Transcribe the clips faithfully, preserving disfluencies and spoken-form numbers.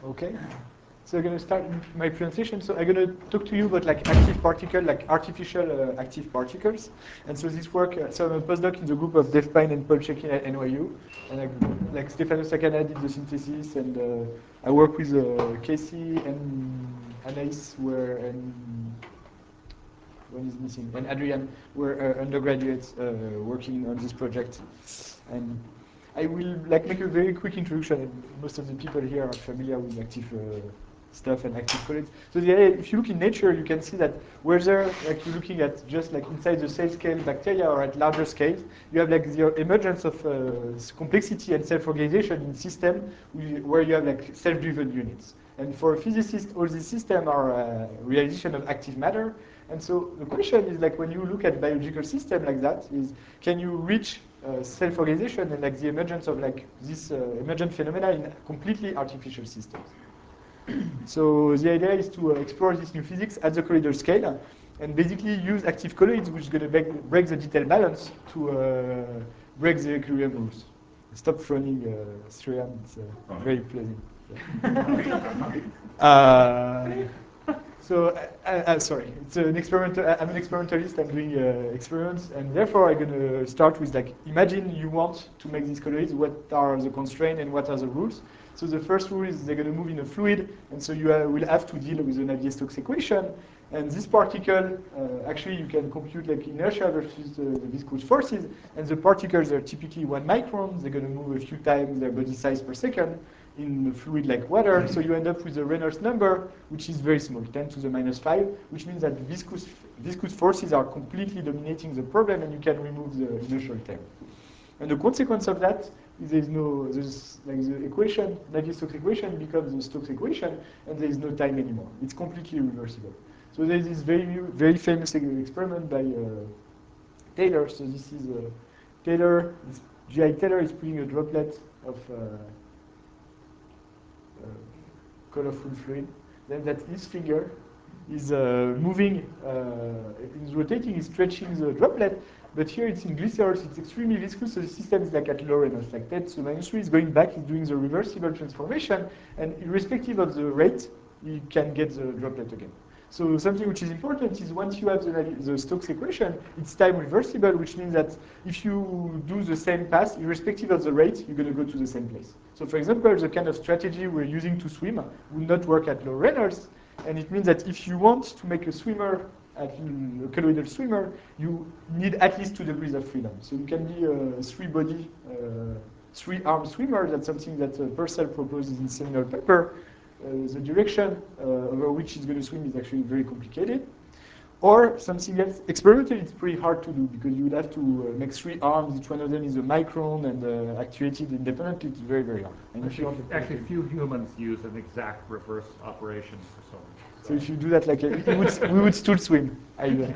Okay. So I'm going to start my presentation. So I'm going to talk to you about like active particle, like artificial uh, active particles. And so this work, uh, so I'm a postdoc in the group of Dave Pine and Paul Shekin at N Y U. And I, like Stefano Sacana did the synthesis, and uh, I work with uh, Casey and Anais, were and one is missing, and Adrian were uh, undergraduates uh, working on this project. And I will like make a very quick introduction, and most of the people here are familiar with active uh, stuff and active colloids. So the idea, if you look in nature, you can see that whether like you're looking at just like inside the cell scale bacteria or at larger scales, you have like the emergence of uh, complexity and self-organization in system where you have like self-driven units. And for a physicist, all these systems are uh, realization of active matter. And so the question is like when you look at biological system like that, is can you reach uh, self-organization and like the emergence of like this uh, emergent phenomena in completely artificial systems? So the idea is to uh, explore this new physics at the colloidal scale and basically use active colloids, which is going to break, break the detail balance to uh, break the equilibrium rules. Stop frowning, uh, Sriram, it's uh, very pleasant. uh, so, uh, uh, sorry, it's an experimental. I'm an experimentalist. I'm doing uh, experiments, and therefore I'm going to start with like, imagine you want to make these colloids. What are the constraints and what are the rules? So the first rule is they're going to move in a fluid, and so you uh, will have to deal with the Navier-Stokes equation. And this particle, uh, actually, you can compute like inertia versus uh, the viscous forces, and the particles are typically one micron. They're going to move a few times their body size per second in a fluid like water. So you end up with a Reynolds number, which is very small, ten to the minus five, which means that viscous, viscous forces are completely dominating the problem, and you can remove the inertial term. And the consequence of that is there's no, there's like the equation, Navier-Stokes equation becomes the Stokes equation, and there is no time anymore. It's completely reversible. So there's this very, very famous experiment by uh, Taylor. So this is uh, Taylor, G I Taylor is putting a droplet of uh, uh, colorful fluid. Then that his finger is uh, moving, uh, is rotating, is stretching the droplet. But here it's in glycerols, it's extremely viscous, so the system is like at low Reynolds, like ten to the minus three, is going back, it's doing the reversible transformation, and irrespective of the rate, you can get the droplet again. So something which is important is once you have the, the Stokes equation, it's time reversible, which means that if you do the same path, irrespective of the rate, you're going to go to the same place. So for example, the kind of strategy we're using to swim will not work at low Reynolds, and it means that if you want to make a swimmer, a colloidal swimmer, you need at least two degrees of freedom. So you can be a three-body, uh, three-arm swimmer. That's something that uh, Purcell proposes in seminal paper. Uh, the direction uh, over which he's going to swim is actually very complicated. Or something else. Experimentally, it's pretty hard to do because you would have to uh, make three arms. Each one of them is a micron and uh, actuated independently. It's very, very hard. And actually, if you want to actually, few humans use an exact reverse operation for swimming. So, so if you do that, like a, would, we would still swim. Either.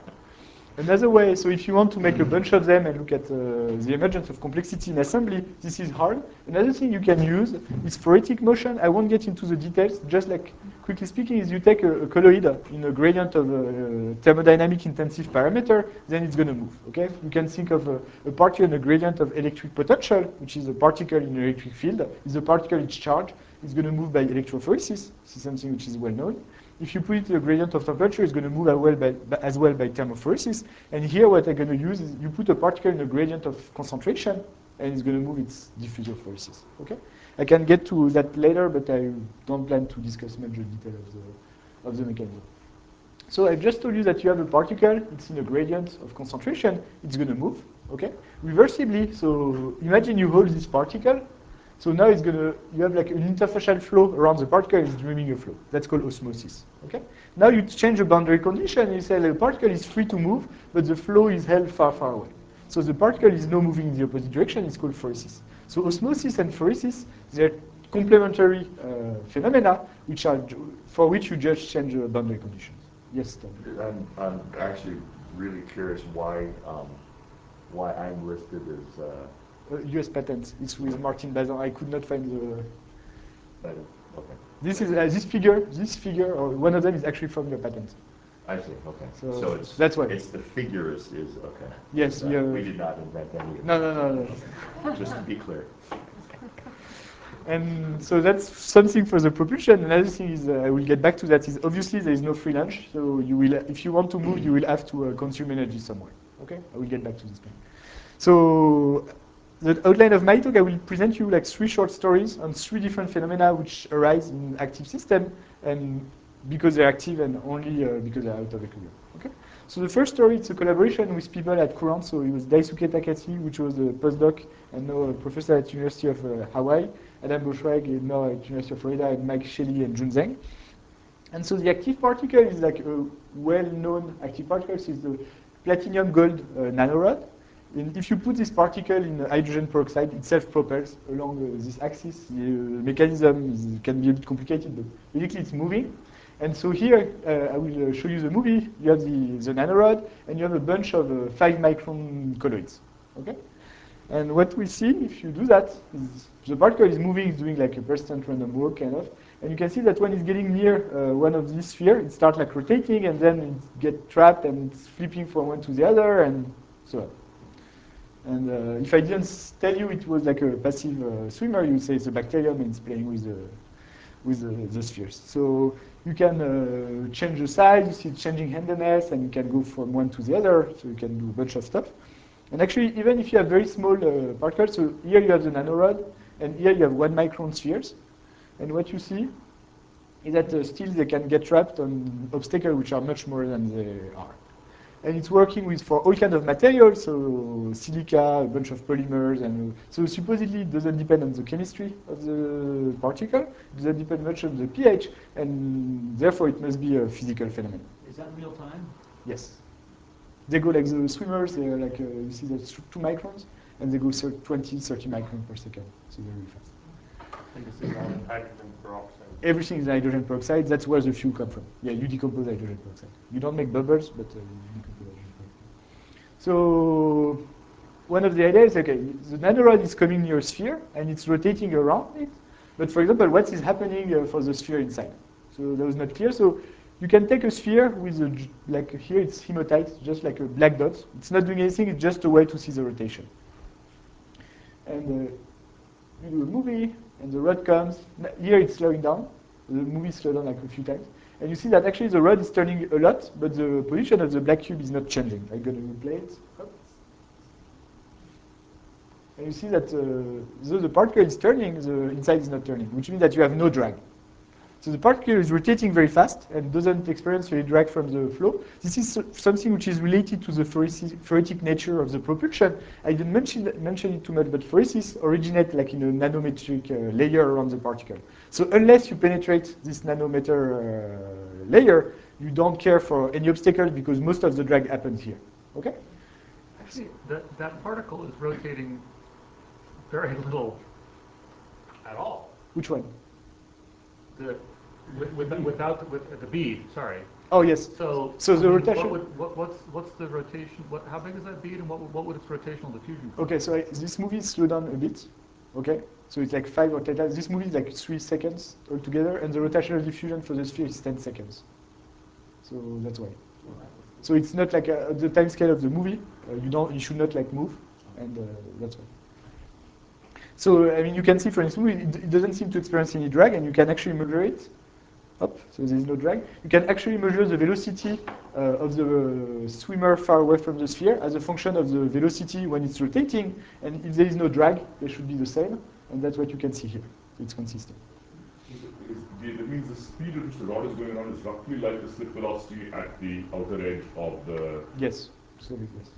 Another way, so if you want to make a bunch of them and look at uh, the emergence of complexity in assembly, this is hard. Another thing you can use is phoretic motion. I won't get into the details, just like quickly speaking, is you take a, a colloid in a gradient of a thermodynamic intensive parameter, then it's going to move, okay? You can think of a, a particle in a gradient of electric potential, which is a particle in an electric field. Is a particle its charge. It's going to move by electrophoresis. This is something which is well known. If you put it in a gradient of temperature, it's going to move as well by, as well by thermophoresis. And here what I'm going to use is you put a particle in a gradient of concentration, and it's going to move its diffusophoresis. Okay? I can get to that later, but I don't plan to discuss much detail of the, of the mechanism. So I just told you that you have a particle, it's in a gradient of concentration, it's going to move, okay? Reversibly, so imagine you hold this particle, so now it's gonna, you have like an interfacial flow around the particle, it's dreaming a flow. That's called osmosis, okay? Now you change the boundary condition, and you say the particle is free to move, but the flow is held far, far away. So the particle is now moving in the opposite direction, it's called phoresis. So osmosis and phoresis, they're complementary uh, phenomena, which are, for which you just change the boundary conditions. Yes, Tom. I'm, I'm actually really curious why, um, why I'm listed as, uh, Uh, U S patent. It's with Martin Bazin. I could not find the. that is, okay. This is uh, this figure. This figure, or one of them, is actually from your patent. I see. Okay. So, so it's that's why. It's the figure is, is okay. Yes. Uh, Yeah. We did not invent any of No, that. no, no, no. Okay. Just to be clear. And so that's something for the propulsion. Another thing is, uh, I will get back to that, is obviously there is no free lunch. So you will, if you want to move, you will have to uh, consume energy somewhere. Okay, I will get back to this point. So the outline of my talk, I will present you like three short stories on three different phenomena which arise in active system, and because they're active and only uh, because they're out of equilibrium. Okay. So the first story, it's a collaboration with people at Courant. So it was Daisuke Takati, which was a postdoc and now a professor at University of uh, Hawaii, Adam Boschweig, now at University of Florida, and Mike Shelley and Jun Zheng. And so the active particle is like a well-known active particle. So it's the platinum gold uh, nanorod. And if you put this particle in hydrogen peroxide, it self-propels along uh, this axis. The uh, mechanism is, can be a bit complicated, but basically it's moving. And so here, uh, I will uh, show you the movie. You have the, the nanorod, and you have a bunch of uh, five micron colloids. Okay? And what we see, if you do that, is the particle is moving, it's doing like a persistent random walk, kind of. And you can see that when it's getting near uh, one of these spheres, it starts like rotating, and then it gets trapped, and it's flipping from one to the other, and so on. And uh, if I didn't tell you it was like a passive uh, swimmer, you would say it's a bacterium and it's playing with the, with the, the spheres. So you can uh, change the size, you see it changing handedness, and you can go from one to the other, so you can do a bunch of stuff. And actually, even if you have very small uh, particles, so here you have the nanorod, and here you have one micron spheres. And what you see is that uh, still they can get trapped on obstacles which are much more than they are. And it's working with for all kinds of materials, so silica, a bunch of polymers, and uh, so supposedly it doesn't depend on the chemistry of the particle, it doesn't depend much on the pH, and therefore it must be a physical phenomenon. Is that real time? Yes. They go like the swimmers, they're like, uh, you see that's two microns, and they go twenty, thirty microns per second, so they're really fast. And this is all in hydrogen peroxide. Everything is hydrogen peroxide. That's where the fuel comes from. Yeah, you decompose hydrogen peroxide. You don't make bubbles, but uh, you decompose hydrogen peroxide. So one of the ideas is, okay, the nanorod is coming near a sphere, and it's rotating around it. But for example, what is happening uh, for the sphere inside? So that was not clear. So you can take a sphere with, a, like here it's hematite, just like a black dot. It's not doing anything. It's just a way to see the rotation. And uh, you do a movie, and the rod comes. Here it's slowing down. The movie slows down like a few times. And you see that actually the rod is turning a lot, but the position of the black cube is not changing. I'm going to replay it. And you see that uh, though the particle is turning, the inside is not turning, which means that you have no drag. So the particle is rotating very fast and doesn't experience any drag from the flow. This is something which is related to the phoretic nature of the propulsion. I didn't mention, mention it too much, but phoresis originates like in a nanometric uh, layer around the particle. So unless you penetrate this nanometer uh, layer, you don't care for any obstacles because most of the drag happens here. Okay? Actually, that, that particle is rotating very little at all. Which one? The, with, with, without with the bead, sorry. Oh yes. So, so the I mean, rotation. What would, what, what's what's the rotation? What how big is that bead, and what what would its rotational diffusion be? Okay, so I, this movie slowed down a bit. Okay, so it's like five or ten times. This movie is like three seconds altogether, and the rotational diffusion for the sphere is ten seconds. So that's why. So it's not like a, the time scale of the movie. Uh, you don't. You should not like move, and uh, that's why. So I mean, you can see for instance, it, it doesn't seem to experience any drag, and you can actually measure it. Up, so there is no drag. You can actually measure the velocity uh, of the uh, swimmer far away from the sphere as a function of the velocity when it's rotating. And if there is no drag, they should be the same. And that's what you can see here. So it's consistent. Is, is, that means the speed at which the rod is going around is roughly like the slip velocity at the outer edge of the... Yes, absolutely, yes.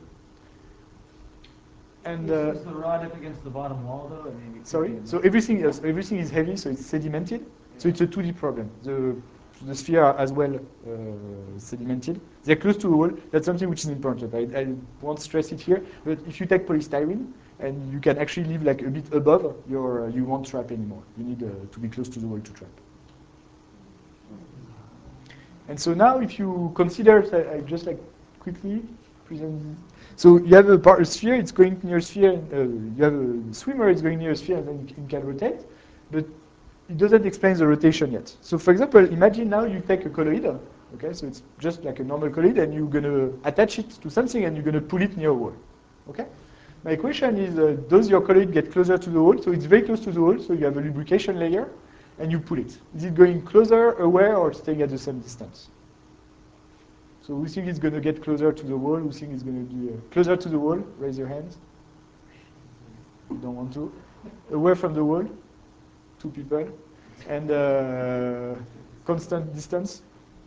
And, is, uh, is the rod up against the bottom wall, though? I mean, sorry? So everything is, everything is heavy, so it's sedimented. So it's a two D problem. The, the sphere are as well uh, sedimented. They're close to the wall. That's something which is important. I, I won't stress it here, but if you take polystyrene, and you can actually live like a bit above, your, uh, you won't trap anymore. You need uh, to be close to the wall to trap. And so now if you consider, I, I just like quickly present this. So you have a, part, a sphere, it's going near a sphere, uh, you have a swimmer, it's going near a sphere, and then it can rotate. But it doesn't explain the rotation yet. So for example, imagine now you take a colloid, okay, so it's just like a normal colloid, and you're going to attach it to something, and you're going to pull it near a wall, okay? My question is, uh, does your colloid get closer to the wall? So it's very close to the wall, so you have a lubrication layer, and you pull it. Is it going closer, away, or staying at the same distance? So who think it's going to get closer to the wall? Who think it's going to be uh, closer to the wall? Raise your hands. You don't want to. Away from the wall? Two people. And uh, constant distance?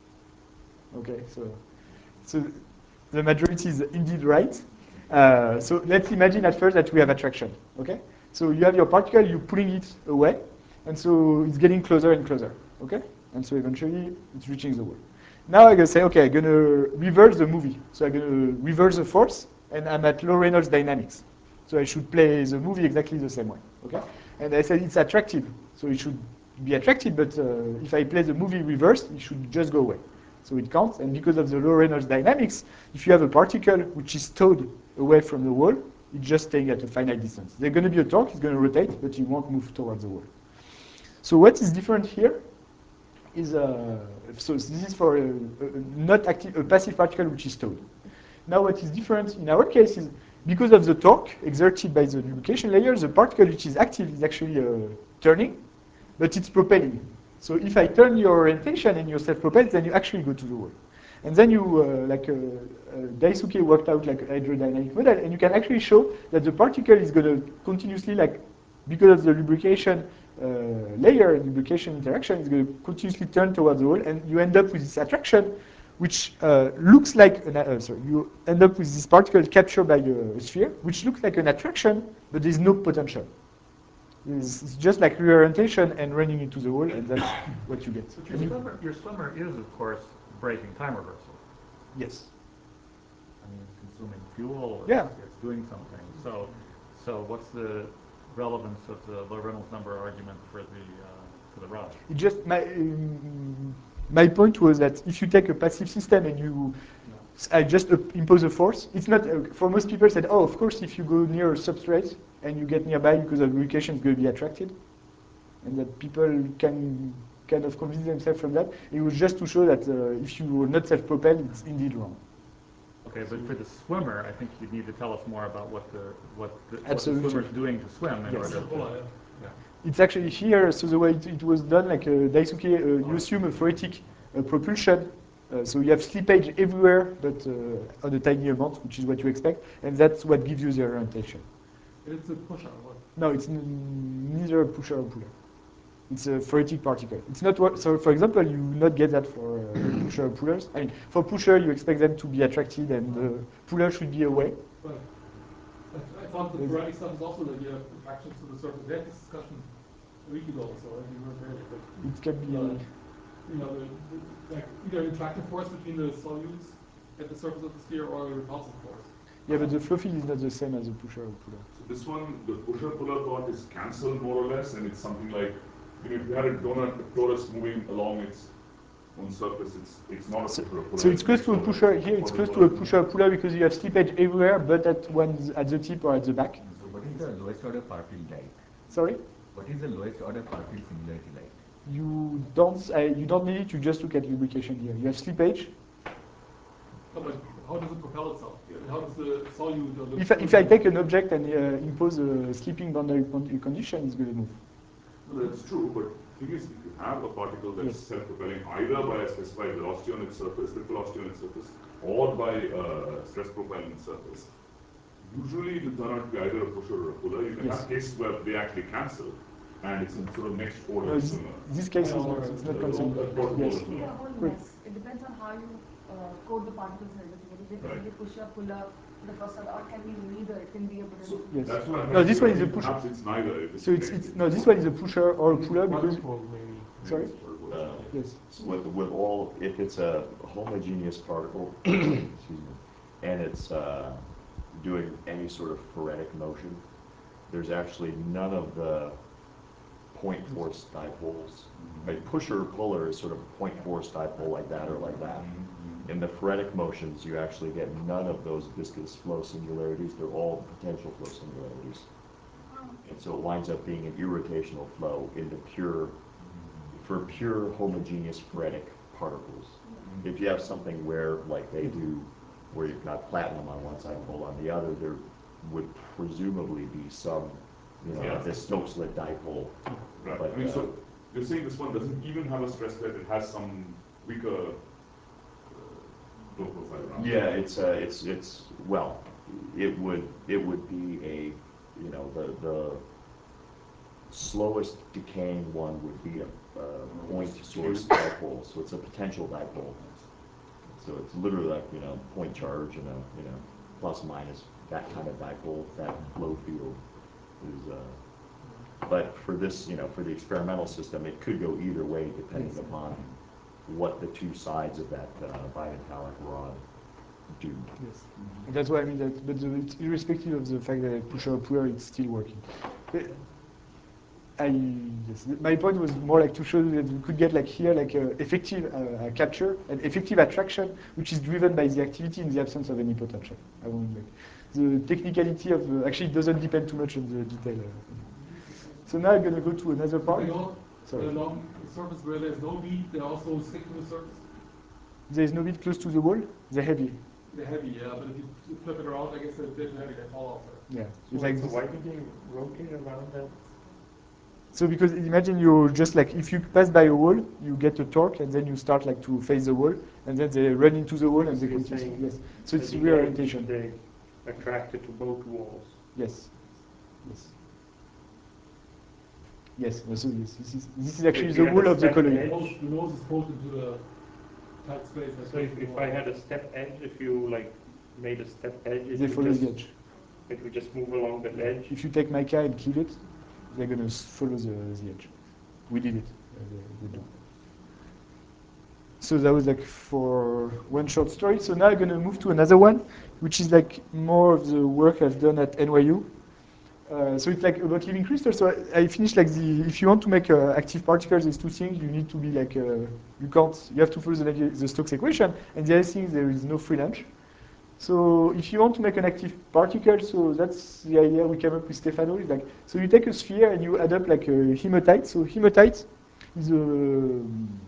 Okay, so, so the majority is indeed right. Uh, so let's imagine at first that we have attraction, okay? So you have your particle, you're pulling it away, and so it's getting closer and closer, okay? And so eventually it's reaching the wall. Now I'm gonna say, okay, I'm gonna reverse the movie. So I'm gonna reverse the force, and I'm at low Reynolds dynamics. So I should play the movie exactly the same way, okay? And I said it's attractive, so it should be attractive, but uh, if I play the movie reversed, it should just go away. So it counts, and because of the low Reynolds dynamics, if you have a particle which is towed away from the wall, it's just staying at a finite distance. There's going to be a torque, it's going to rotate, but it won't move towards the wall. So what is different here is, uh, so this is for a, a not active, a passive particle which is towed. Now what is different in our case is, because of the torque exerted by the lubrication layer, the particle which is active is actually uh, turning, but it's propelling. So if I turn your orientation and you're self-propelled, then you actually go to the wall. And then you, uh, like uh, uh, Daisuke worked out like a hydrodynamic model, and you can actually show that the particle is going to continuously, like, because of the lubrication uh, layer and lubrication interaction, is going to continuously turn towards the wall, and you end up with this attraction, which uh, looks like, an, uh, sorry, you end up with this particle captured by a sphere, which looks like an attraction, but there's no potential. It's, it's just like reorientation and running into the wall, and that's what you get. But your swimmer, your swimmer is, of course, breaking time reversal. Yes. I mean, it's consuming fuel. It's, Yeah. it's doing something. So, so what's the relevance of the low Reynolds number argument for the uh, for the rush? It just my um, my point was that if you take a passive system and you, I just uh, impose a force. It's not uh, for most people said, oh, of course, if you go near a substrate and you get nearby because of lubrication, is going to be attracted, and that people can kind of convince themselves from that. It was just to show that uh, if you were not self-propelled, it's indeed wrong. Okay, but for the swimmer, I think you need to tell us more about what the what the, what the Absolutely. swimmer's doing to swim in Yes. order to. Yeah. It's actually here, so the way it, it was done, like uh, Daisuke, uh, you assume a phoretic uh, propulsion, uh, so you have slippage everywhere, but uh, on a tiny amount, which is what you expect, and that's what gives you the orientation. It's a pusher. What? No, it's n neither a pusher or puller. It's a phoretic particle. It's not what, so for example, you will not get that for uh, pusher or pullers. I mean, for pusher, you expect them to be attracted, and the puller should be away. Right. I, I thought the Ferrari stuff is also that you have attractions to the surface. We had this discussion a week ago or so, and you weren't there. But, It can be. uh, you know, the, the, like either an attractive force between the solutes at the surface of the sphere or a repulsive force. Yeah, but the fluffy is not the same as a pusher or puller. So this one, the pusher-puller part is cancelled more or less, and it's something like, you know, if you had a donut, a torus moving along its own surface, it's it's not a So, pusher-puller. so it's close to a pusher. Here it's close to a pusher-puller because you have slippage everywhere, but at one at the tip or at the back. So what is the lowest order far field like? Sorry, What is the lowest order far field similarity like? you don't uh, you don't need it. You just look at lubrication here. You have slippage. No, but how does it propel itself? How does the solute or the If I, if I take an object and uh, impose a slipping boundary con- condition, it's going to move. No, that's true, but the thing is, if you have a particle that's Yes. self-propelling either by a specified velocity on its surface, slip velocity on its surface, or by a stress propellant surface, usually it will turn out to be either a pusher or a puller. You can Yes. have cases where they actually cancel, and it's in sort of next order No, this, swimmer. this case is not, it's not concerned. Yes. It's really a whole Good. mess. It depends on how you uh, code the particles and everything. Is it Right. really pusher, puller, the first order, or can be neither? It can be a bit So of Yes. that's what I'm No, this one is a thinking. pusher. Perhaps it's neither. If So it's, it's no, this one is a pusher or a puller because. Sorry. Uh, Yes. So with, with all, if it's a homogeneous particle, excuse me, and it's uh, doing any sort of phoretic motion, there's actually none of the point force dipoles. A pusher puller is sort of point force dipole like that or like that. In the phoretic motions, you actually get none of those viscous flow singularities. They're all potential flow singularities. And so it winds up being an irrotational flow in the pure, for pure homogeneous phoretic particles. If you have something where, like they do, where you've got platinum on one side, gold on the other, they're would presumably be some, you know, Yeah. the Stokes-Lit dipole. Right. But, I mean, uh, so you're saying this one doesn't even have a stress plate, it has some weaker uh, low profile around it. Yeah, it's, uh, it's, it's, well, it would, it would be a, you know, the, the slowest decaying one would be a, a point source dipole, so it's a potential dipole. So it's literally like, you know, point charge and a, you know, plus minus, that kind of dipole, that flow field is, uh, but for this, you know, for the experimental system, it could go either way depending upon what the two sides of that uh, bimetallic rod do. Yes. And that's why I mean that, but the, it's irrespective of the fact that I push upward, it's still working. But I, yes, my point was more like to show that we could get like here like a effective uh, capture and effective attraction, which is driven by the activity in the absence of any potential. I won't make. The technicality of the, actually it doesn't depend too much on the detail. Uh, so now I'm going to go to another part. They all, Sorry. along the surface where there's no bead, they also stick to the surface. There is no bit close to the wall. They're heavy. They're heavy, yeah, but if you flip it around, I guess they're a bit heavy, they fall off there. Yeah. So, It's like so this. why did they rotate around that? So because imagine you just like if you pass by a wall, you get a torque, and then you start like to face the wall, and then they run into the wall and So they you're continue. saying Yes. So it's at the reorientation. edge, They attracted to both walls. Yes. Yes. Yes. No, so yes, this is this is actually if the you had wall a of the step colony. edge- The nose, the nose is pulled into the tight space. that's So if, facing the if I wall. had a step edge, if you like made a step edge, it They would follow just, the edge. it would just move along that edge. If you take mica and kill it, they're gonna s- follow the, the edge. We did it. Uh, they, they do. So that was like for one short story. So now I'm gonna move to another one, which is like more of the work I've done at N Y U. Uh, so it's like about living crystals. So I, I finished like the, if you want to make uh, active particles, there's two things. You need to be like, uh, you can't, you have to follow the, the Stokes equation. And the other thing is there is no free lunch. So if you want to make an active particle, so that's the idea we came up with Stefano. Is like, so you take a sphere and you add up like a hematite. So hematite is a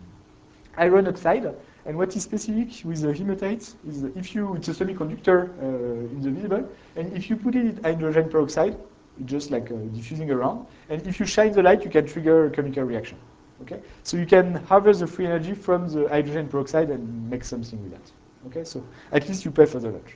iron oxide. And what is specific with the hematite is if you, it's a semiconductor uh, invisible, and if you put it in hydrogen peroxide, it's just like uh, diffusing around. And if you shine the light, you can trigger a chemical reaction. Okay, so you can harvest the free energy from the hydrogen peroxide and make something with that. Okay, so at least you pay for the lunch.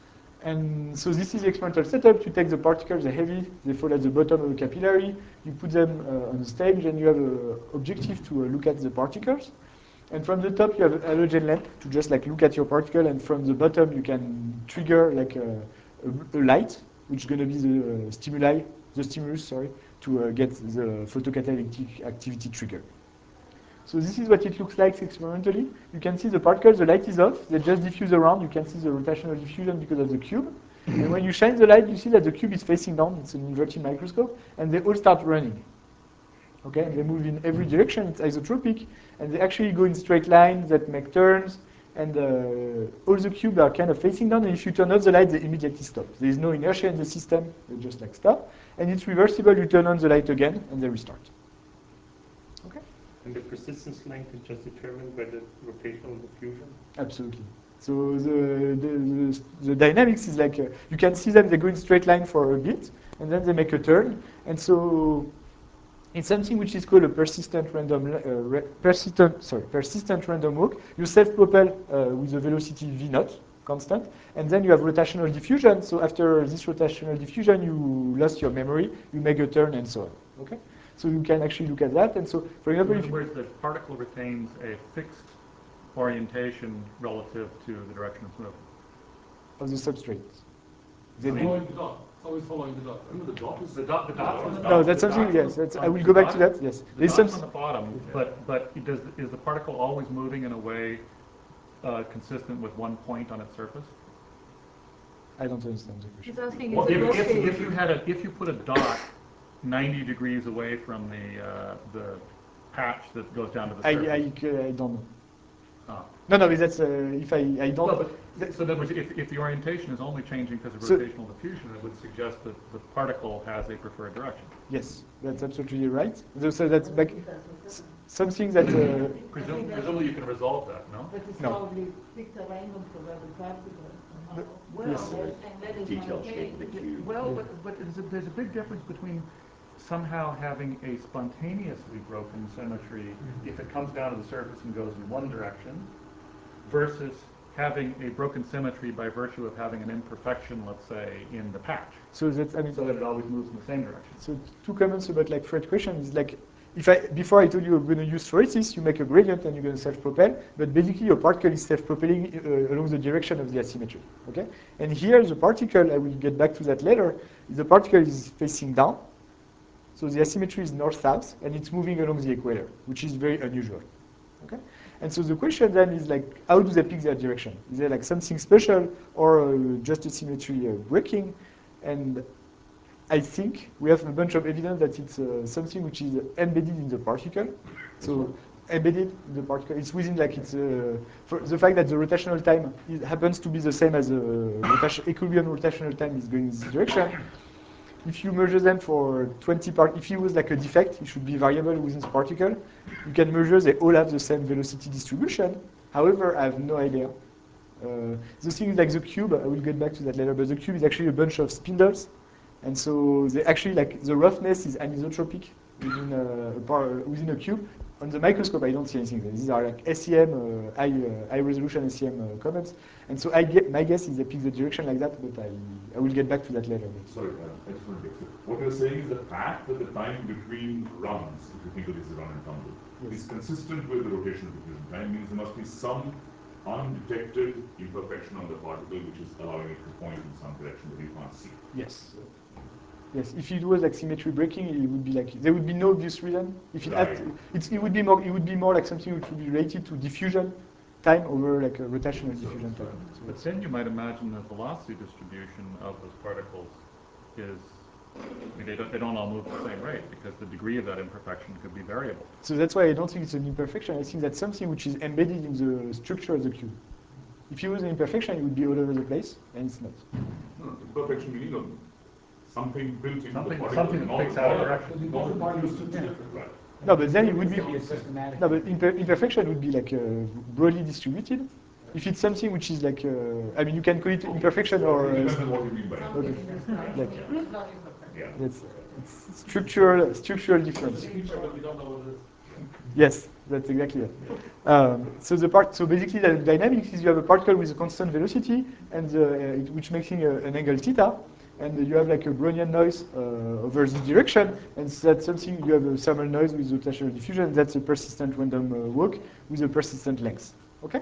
And so this is the experimental setup. You take the particles, they're heavy, they fall at the bottom of the capillary. You put them uh, on the stage, and you have an objective to uh, look at the particles. And from the top, you have a halogen lamp to just like look at your particle. And from the bottom, you can trigger like a, a, a light, which is going to be the uh, stimuli, the stimulus, sorry, to uh, get the photocatalytic activity trigger. So this is what it looks like experimentally. You can see the particles, the light is off, they just diffuse around. You can see the rotational diffusion because of the cube. And when you shine the light, you see that the cube is facing down. It's an inverted microscope, and they all start running. Okay, and they move in every direction. It's isotropic, and they actually go in straight lines that make turns. And uh, all the cubes are kind of facing down. And if you turn off the light, they immediately stop. There is no inertia in the system; they just like stop. And it's reversible. You turn on the light again, and they restart. Okay. And the persistence length is just determined by the rotational diffusion. Absolutely. So the, the, the, the dynamics is like, uh, you can see them, they go in straight line for a bit, and then they make a turn. And so it's something which is called a persistent random, uh, re persistent, sorry, persistent random walk. You self-propel uh, with a velocity v naught, constant, and then you have rotational diffusion. So after this rotational diffusion, you lost your memory, you make a turn, and so on. Okay? So you can actually look at that. And so, for example, In if other words, the particle retains a fixed orientation relative to the direction it's moving. of the substrate. They It's do. following the dot. It's always following the dot. Remember the dot is The dot, the dot on the No, dot- that's the something, dot yes, on- that's, I on- will the go back to dot- that, yes. The There's dot's some, on the bottom, but, but it does, is the particle always moving in a way uh, consistent with one point on its surface? I don't understand the He's question. asking, Well, is it if, if, rotating? if you had a, if you put a dot ninety degrees away from the, uh, the patch that goes down to the I, surface. I, I don't know. Oh. No, no, but that's, uh, if I, I don't. No, but, so in other words, if, if the orientation is only changing because of So- rotational diffusion, it would suggest that the particle has a preferred direction. Yes, that's absolutely right. So, so that's like s- something that, uh, Presum- Presumably you can resolve that, no? But it's No. probably picked a random for every particle. Well, Yes. Detailed shape of the cube. well, but, but there's, a, there's a big difference between somehow having a spontaneously broken symmetry if it comes down to the surface and goes in one direction, versus having a broken symmetry by virtue of having an imperfection, let's say, in the patch, So that's, I mean, so that it always moves in the same direction. so two comments about like Fred's question is like, if I, before I told you you're going to use phoresis, you make a gradient and you're going to self-propel, but basically your particle is self-propelling uh, along the direction of the asymmetry, okay? And here the particle, I will get back to that later, the particle is facing down, so the asymmetry is north-south, and it's moving along the equator, which is very unusual, okay? And so the question then is like, how do they pick their direction? Is there like something special or uh, just a symmetry uh, breaking? And I think we have a bunch of evidence that it's uh, something which is embedded in the particle. So embedded in the particle, it's within like it's uh, for the fact that the rotational time is, happens to be the same as the rotation, equilibrium rotational time is going in this direction. If you measure them for twenty part, if it was like a defect, it should be variable within the particle. You can measure they all have the same velocity distribution. However, I have no idea. Uh, the thing is like the cube, I will get back to that later, but the cube is actually a bunch of spindles. And so they actually like the roughness is anisotropic within a, a par, within a cube. On the microscope, I don't see anything. These are like S E M, uh, high, uh, high resolution S E M uh, comments. And so I get, my guess is they pick the direction like that, but I, I will get back to that later. But. Sorry, uh, I just want to get clear. What you're saying is the fact that the time between runs, if you think of this as run and tumble, Yes. is consistent with the rotational diffusion time, means there must be some undetected imperfection on the particle which is allowing it to point in some direction that you can't see. Yes. Yes, if it was like symmetry breaking, it would be like there would be no obvious reason. If it Right. had, it's, it would be more, it would be more like something which would be related to diffusion time over like a rotational diffusion time. So But then you might imagine the velocity distribution of those particles is, I mean, they don't, they don't all move at the same rate because the degree of that imperfection could be variable. So that's why I don't think it's an imperfection. I think that's something which is embedded in the structure of the cube. If it was an imperfection, it would be all over the place, and it's not. No, imperfection meaning of something built into Something- the particle. something that not- picks out a not- direction. not the Particles diffusion. are different. Right. No, but then it would be. Something systematic. No, but imper imperfection would be like uh, broadly distributed. If it's something which is like, uh, I mean, you can call it imperfection or. It Uh, depends on what you mean by it. okay. Like, Yeah. that's it's structural structural difference. Feature, but we don't know what it is. Yes, that's exactly it. Um, so the part, so basically the dynamics is you have a particle with a constant velocity, and uh, it, which making a, an angle theta, and you have like a Brownian noise uh, over this direction, and that's something you have a thermal noise with rotational diffusion. That's a persistent random uh, walk with a persistent length. Okay.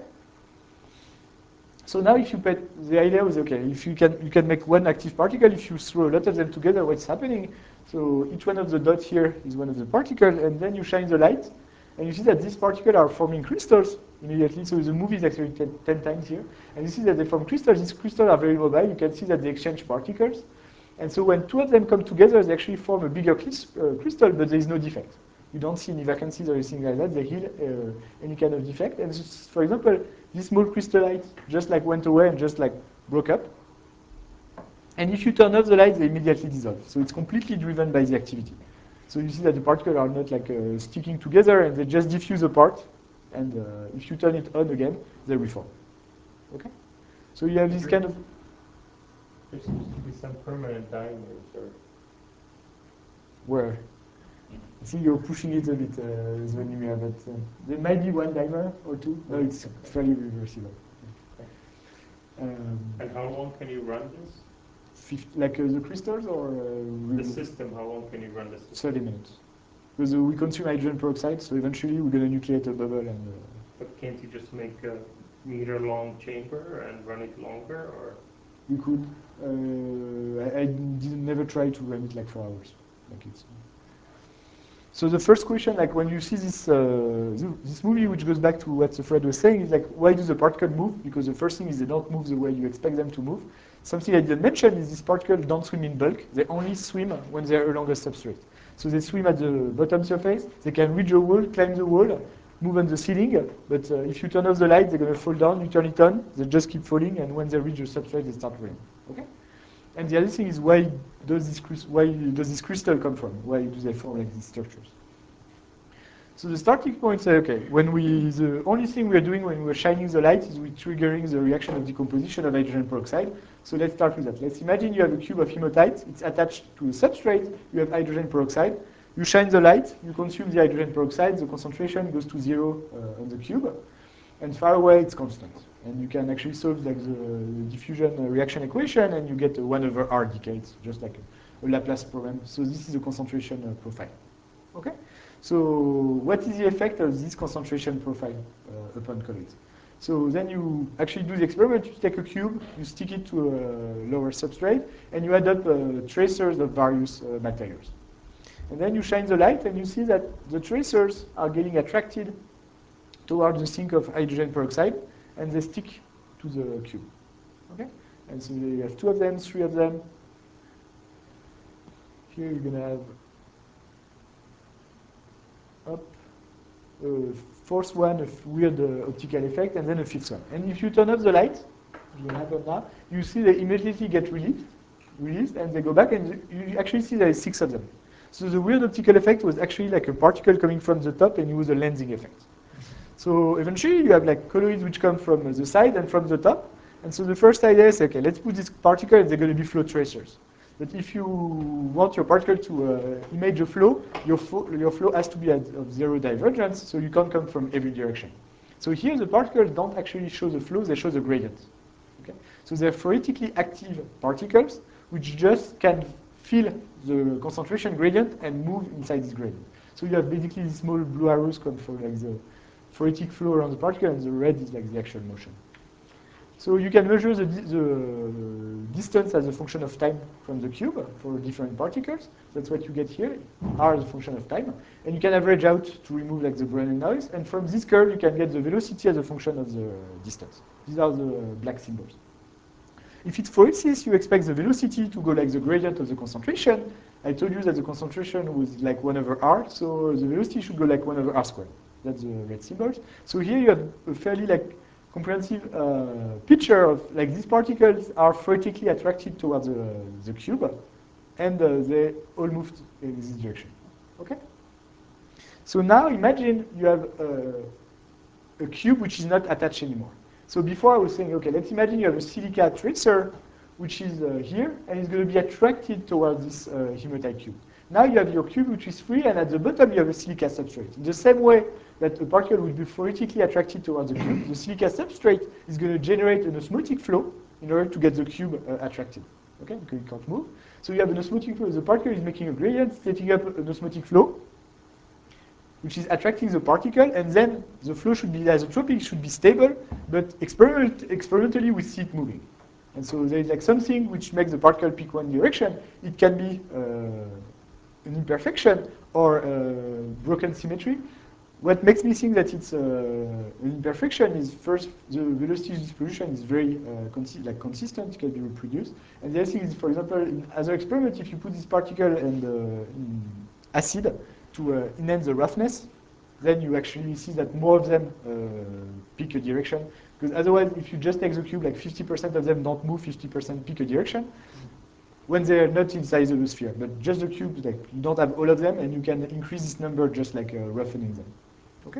So now, if you put the idea was okay, if you can you can make one active particle, if you throw a lot of them together, what's happening? So each one of the dots here is one of the particles, and then you shine the light, and you see that these particles are forming crystals immediately. So the movie is actually ten, ten times here, and you see that they form crystals. These crystals are very mobile. You can see that they exchange particles, and so when two of them come together, they actually form a bigger uh, crystal, but there is no defect. You don't see any vacancies or anything like that. They heal uh, any kind of defect. And just, for example, this small crystallite just like went away and just like broke up. And if you turn off the light, they immediately dissolve. So it's completely driven by the activity. So you see that the particles are not like uh, sticking together, and they just diffuse apart. And uh, if you turn it on again, they reform. Okay? So you have this kind of. There seems to be some permanent dimers, or Where? I think you're pushing it a bit, uh, Zvonimir, but uh, there might be one dimer or two. No, it's fairly reversible. Um, and how long can you run this? fifty, like uh, the crystals or uh, The system, how long can you run the system? thirty minutes. Because uh, we consume hydrogen peroxide, so eventually we're going to nucleate a bubble and. Uh, But can't you just make a meter long chamber and run it longer, or? we could. Uh, I, I didn't never try to run it like four hours. Like it's. So the first question, like when you see this uh, this movie, which goes back to what Fred was saying, is like, why do the particles move? Because the first thing is they don't move the way you expect them to move. Something I didn't mention is these particles don't swim in bulk. They only swim when they're along a substrate. So they swim at the bottom surface. They can reach the wall, climb the wall, move on the ceiling. But uh, if you turn off the light, they're going to fall down. You turn it on, they just keep falling. And when they reach the substrate, they start falling. Okay. And the other thing is, why does this why does this crystal come from? Why do they form like these structures? So the starting point is, okay, when we, the only thing we're doing when we're shining the light is we're triggering the reaction of decomposition of hydrogen peroxide. So let's start with that. Let's imagine you have a cube of hematite. It's attached to a substrate. You have hydrogen peroxide. You shine the light. You consume the hydrogen peroxide. The concentration goes to zero uh, on the cube. And far away, it's constant. And you can actually solve like the, the diffusion uh, reaction equation, and you get a one over R decay. It's just like a, a Laplace problem. So this is a concentration uh, profile. Okay? So what is the effect of this concentration profile uh, upon colloids? So then you actually do the experiment. You take a cube, you stick it to a lower substrate, and you add up uh, tracers of various uh, materials. And then you shine the light, and you see that the tracers are getting attracted towards the sink of hydrogen peroxide, and they stick to the cube. Okay? And so you have two of them, three of them. Here you're going to have up a fourth one, a weird uh, optical effect, and then a fifth one. And if you turn off the light, which will happen now, you see they immediately get released, released, and they go back, and you actually see there is six of them. So the weird optical effect was actually like a particle coming from the top, and it was a lensing effect. So eventually you have like colloids which come from the side and from the top. And so the first idea is, okay, let's put this particle, they're going to be flow tracers. But if you want your particle to uh, image a flow, your, fo your flow has to be at of zero divergence, so you can't come from every direction. So here the particles don't actually show the flow, they show the gradient. Okay? So they're theoretically active particles which just can feel the concentration gradient and move inside this gradient. So you have basically these small blue arrows come for like the theoretic flow around the particle, and the red is like the actual motion. So you can measure the, di the distance as a function of time from the cube for different particles. That's what you get here, R as a function of time. And you can average out to remove like the Brennan noise. And from this curve, you can get the velocity as a function of the distance. These are the black symbols. If it's phoresis, you expect the velocity to go like the gradient of the concentration. I told you that the concentration was like one over R, so the velocity should go like one over R squared. That's the red symbols. So here you have a fairly like comprehensive uh, picture of like these particles are theoretically attracted towards the, the cube, and uh, they all moved in this direction. Okay. So now imagine you have uh, a cube which is not attached anymore. So before I was saying, okay, let's imagine you have a silica tracer which is uh, here, and it's going to be attracted towards this uh, hematite cube. Now you have your cube which is free, and at the bottom you have a silica substrate. In the same way that a particle will be theoretically attracted towards the cube, the silica substrate is going to generate an osmotic flow in order to get the cube uh, attracted. Okay, because it can't move. So you have an osmotic flow. The particle is making a gradient, setting up an osmotic flow, which is attracting the particle, and then the flow should be isotropic, should be stable, but experiment, experimentally we see it moving. And so there is like something which makes the particle pick one direction. It can be uh, an imperfection or uh, broken symmetry. What makes me think that it's uh, an imperfection is first the velocity distribution is very uh, consi like consistent, it can be reproduced. And the other thing is, for example, in other experiments, if you put this particle and uh, in acid to uh, enhance the roughness, then you actually see that more of them uh, pick a direction. Because otherwise, if you just take the cube, like fifty percent of them don't move, fifty percent pick a direction, when they're not inside the sphere. But just the cube, like you don't have all of them, and you can increase this number just like uh, roughening them. Okay?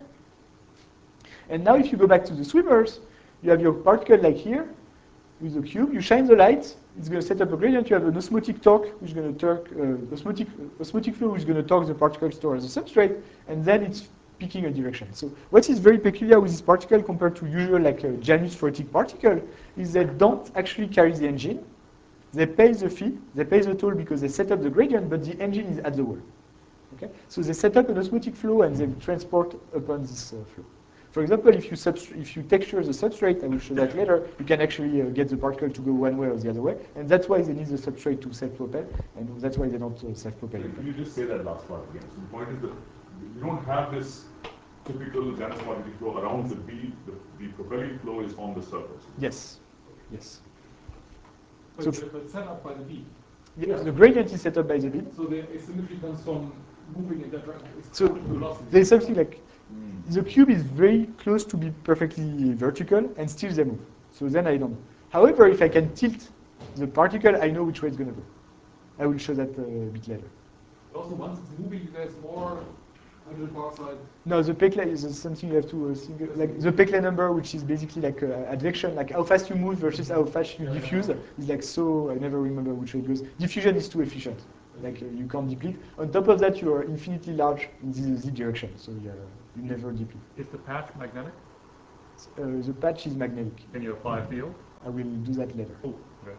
And now if you go back to the swimmers, you have your particle like here, with the cube, you shine the light, it's going to set up a gradient, you have an osmotic torque, which is going to torque, uh, osmotic, osmotic flow, which is going to torque the particles towards the substrate, and then it's picking a direction. So what is very peculiar with this particle compared to usual like a Janus phoretic particle is they don't actually carry the engine. They pay the fee, they pay the toll because they set up the gradient, but the engine is at the wall. Okay? So they set up an osmotic flow and they transport upon this uh, flow. For example, if you, if you texture the substrate, I will show that later, you can actually uh, get the particle to go one way or the other way, and that's why they need the substrate to self-propel, and that's why they don't uh, self-propel. Can you just say that last part again? So the point is that you don't have this typical Janus particle flow around the bead, the, the propelling flow is on the surface. Yes, yes. But So it's, but it's set up by the bead. Yeah, the gradient is set up by the bead. So the asymmetry comes from moving in that direction. It's So velocity. there's something like the cube is very close to be perfectly vertical, and still they move. So then I don't know. However, if I can tilt the particle, I know which way it's going to go. I will show that uh, a bit later. Also, once it's moving, there's more hydrogen peroxide. No, the Peclet is something you have to uh, single, like the Peclet number, which is basically like uh, advection, like how fast you move versus how fast you Yeah, diffuse, yeah. is like so. I never remember which way it goes. Diffusion is too efficient, like uh, you can't deplete. On top of that, you are infinitely large in the z direction, so yeah, you never deplete. Is the patch magnetic? Uh, the patch is magnetic. Can you apply a field? I will do that later. Oh, right.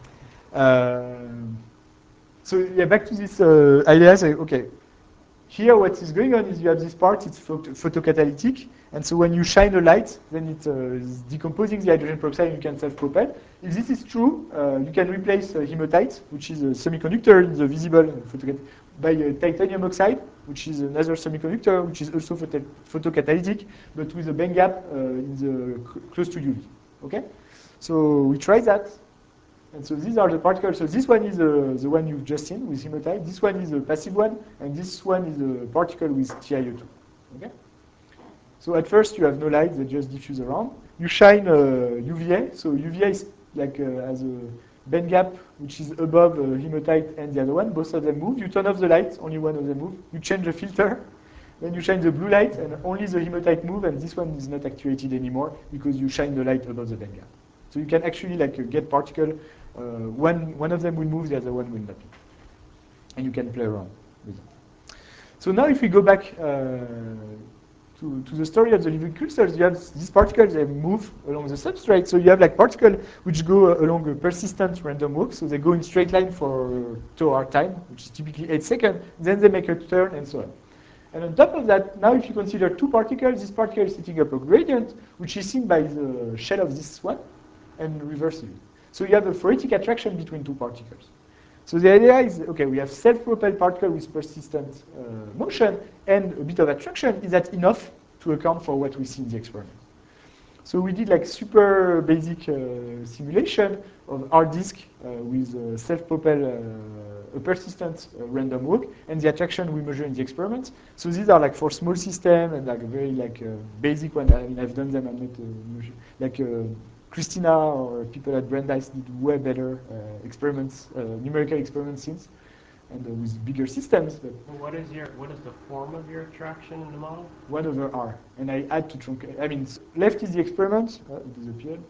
Um, so yeah, back to this uh, idea. So, okay, here what is going on is you have this part, it's photo photocatalytic, and so when you shine a light, then it uh, is decomposing the hydrogen peroxide and you can self-propel. If this is true, uh, you can replace uh, hematite, which is a semiconductor in the visible photocat by uh, titanium oxide, which is another semiconductor, which is also photo photocatalytic, but with a band gap uh, in the close to U V. Okay, so we try that. And so these are the particles. So this one is uh, the one you've just seen with hematite. This one is a passive one, and this one is a particle with T i O two. Okay. So at first you have no light; they just diffuse around. You shine uh, U V A. So U V A is like uh, has a band gap which is above uh, hematite and the other one. Both of them move. You turn off the light; only one of them move. You change the filter. Then you shine the blue light, and only the hematite move, and this one is not actuated anymore because you shine the light above the band gap. So you can actually like uh, get particle. Uh, one one of them will move, the other one will not, and you can play around with it. So now, if we go back uh, to to the story of the living crystals, you have these particles. They move along the substrate. So you have like particles which go along a persistent random walk. So they go in straight line for two hour time, which is typically eight seconds. Then they make a turn and so on. And on top of that, now if you consider two particles, this particle is setting up a gradient, which is seen by the shell of this one, and reversible. So you have a phoretic attraction between two particles. So the idea is, okay, we have self-propelled particle with persistent uh, motion and a bit of attraction. Is that enough to account for what we see in the experiment? So we did like super basic uh, simulation of hard disk uh, with uh, self-propelled, uh, a persistent uh, random walk, and the attraction we measure in the experiment. So these are like for small system and like a very like uh, basic one. I mean, I've done them. I'm not uh, like. Uh, Christina or people at Brandeis did way better uh, experiments, uh, numerical experiments since, and uh, with bigger systems. But What is your what is the form of your attraction in the model? one over R, and I add to truncate. I mean, left is the experiment. Uh, it disappeared.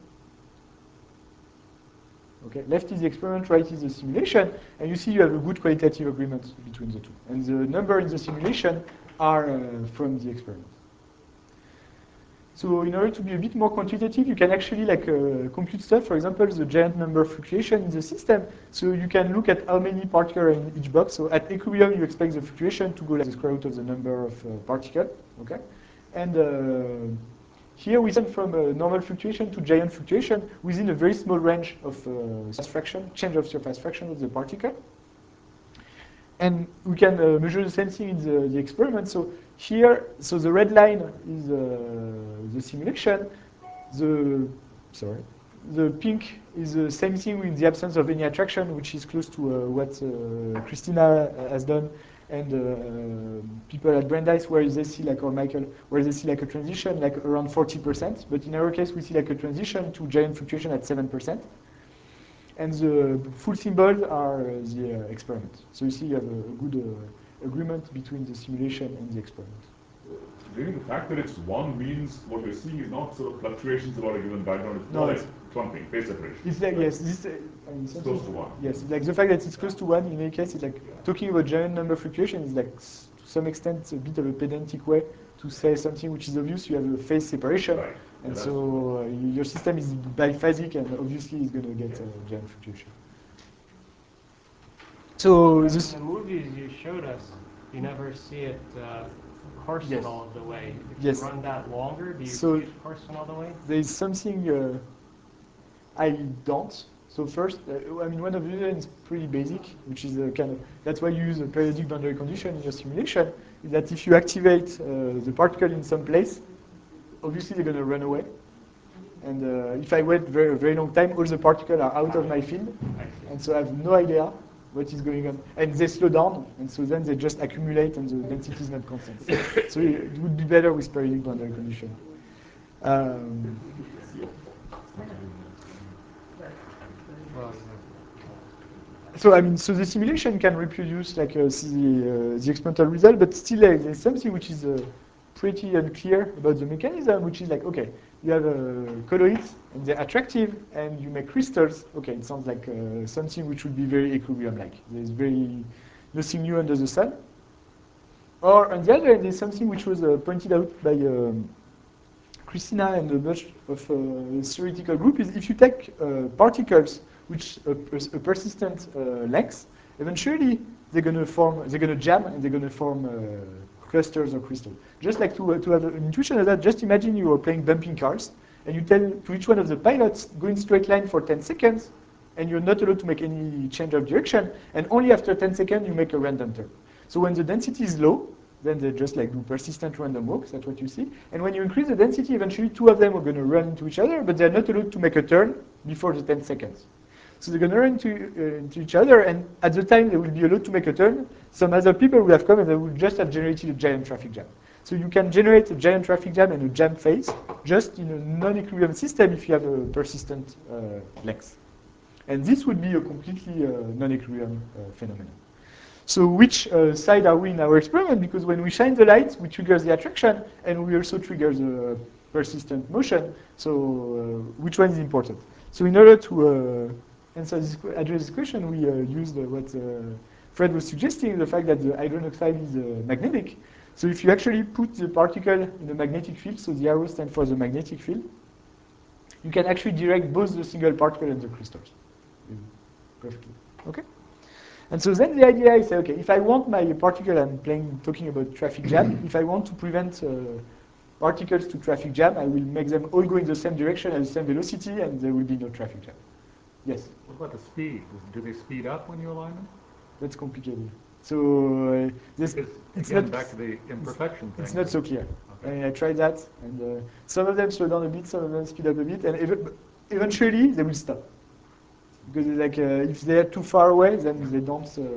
Okay, left is the experiment, right is the simulation, and you see you have a good qualitative agreement between the two. And the number in the simulation are uh, from the experiment. So in order to be a bit more quantitative, you can actually like uh, compute stuff. For example, the giant number fluctuation in the system. So you can look at how many particles in each box. So at equilibrium, you expect the fluctuation to go like the square root of the number of uh, particles. Okay, and uh, here we send from a normal fluctuation to giant fluctuation within a very small range of uh, surface fraction, change of surface fraction of the particle. And we can uh, measure the same thing in the, the experiment. So here, so the red line is uh, the simulation. The sorry, the pink is the same thing in the absence of any attraction, which is close to uh, what uh, Christina has done, and uh, people at Brandeis, where they see like, or Michael, where they see like a transition like around forty percent. But in our case, we see like a transition to giant fluctuation at seven percent. And the full symbols are uh, the uh, experiment. So you see you have a, a good uh, agreement between the simulation and the experiment. Really, the fact that it's one means what you're seeing is not sort of fluctuations about a given background. It's No, more it's- like clumping, phase separation. It's like, right? yes, this, uh, I mean, It's something- close to one. Yes, like the fact that it's close to one, in any case, it's like talking about giant number fluctuation is like, s- to some extent, a bit of a pedantic way to say something which is obvious. You have a phase separation, Right. and Yeah, so uh, your system is biphasic, and obviously it's going to get a giant fluctuation. So In this, the movies you showed us, you never see it uh, coursing Yes. all of the way. If Yes. you run that longer, do you So- see it coursing all the way? there is something uh, I don't. So first, uh, I mean, one of the reasons is pretty basic, which is a kind of, that's why you use a periodic boundary condition in your simulation, is that if you activate uh, the particle in some place, obviously they're going to run away. And uh, if I wait very, very long time, all the particles are out of my field, and so I have no idea what is going on. And they slow down, and so then they just accumulate, and the density is not constant. So it would be better with periodic boundary condition. Um, Well, so I mean, so the simulation can reproduce like uh, the, uh, the experimental result, but still uh, there's something which is uh, pretty unclear about the mechanism, which is like, okay, you have uh, colloids, and they're attractive, and you make crystals. Okay, it sounds like uh, something which would be very equilibrium-like. There's very nothing new under the sun. Or on the other hand, there's something which was uh, pointed out by um, Christina and a bunch of uh, theoretical group is if you take uh, particles which a, a persistent uh, length, eventually they're going to form, they're going to jam and they're going to form uh, clusters or crystals. Just like to, uh, to have an intuition of that, just imagine you are playing bumping cars and you tell to each one of the pilots, go in straight line for ten seconds, and you're not allowed to make any change of direction, and only after ten seconds you make a random turn. So when the density is low, then they just like do persistent random walks, that's what you see. And when you increase the density, eventually two of them are going to run into each other, but they're not allowed to make a turn before the ten seconds. So they're going to run into, uh, into each other, and at the time they will be allowed to make a turn, some other people will have come and they will just have generated a giant traffic jam. So you can generate a giant traffic jam and a jam phase just in a non-equilibrium system if you have a persistent uh, length. And this would be a completely uh, non-equilibrium uh, phenomenon. So which uh, side are we in our experiment? Because when we shine the light, we trigger the attraction, and we also trigger the persistent motion. So uh, which one is important? So in order to uh, answer this, address this question, we uh, used uh, what uh, Fred was suggesting, the fact that the hydrogen oxide is uh, magnetic. So if you actually put the particle in a magnetic field, so the arrow stands for the magnetic field, you can actually direct both the single particle and the crystals. Perfectly. Okay? And so then the idea is, okay, if I want my particle, I'm playing, talking about traffic jam, if I want to prevent uh, particles to traffic jam, I will make them all go in the same direction at the same velocity, and there will be no traffic jam. Yes? What about the speed? Do they speed up when you align them? That's complicated. So uh, this, Because, it's again, not, back to the imperfection thing. it's not so clear. Okay. I, mean, I tried that, and uh, some of them slow down a bit, some of them speed up a bit, and ev eventually they will stop. Because like uh, if they are too far away, then they don't uh,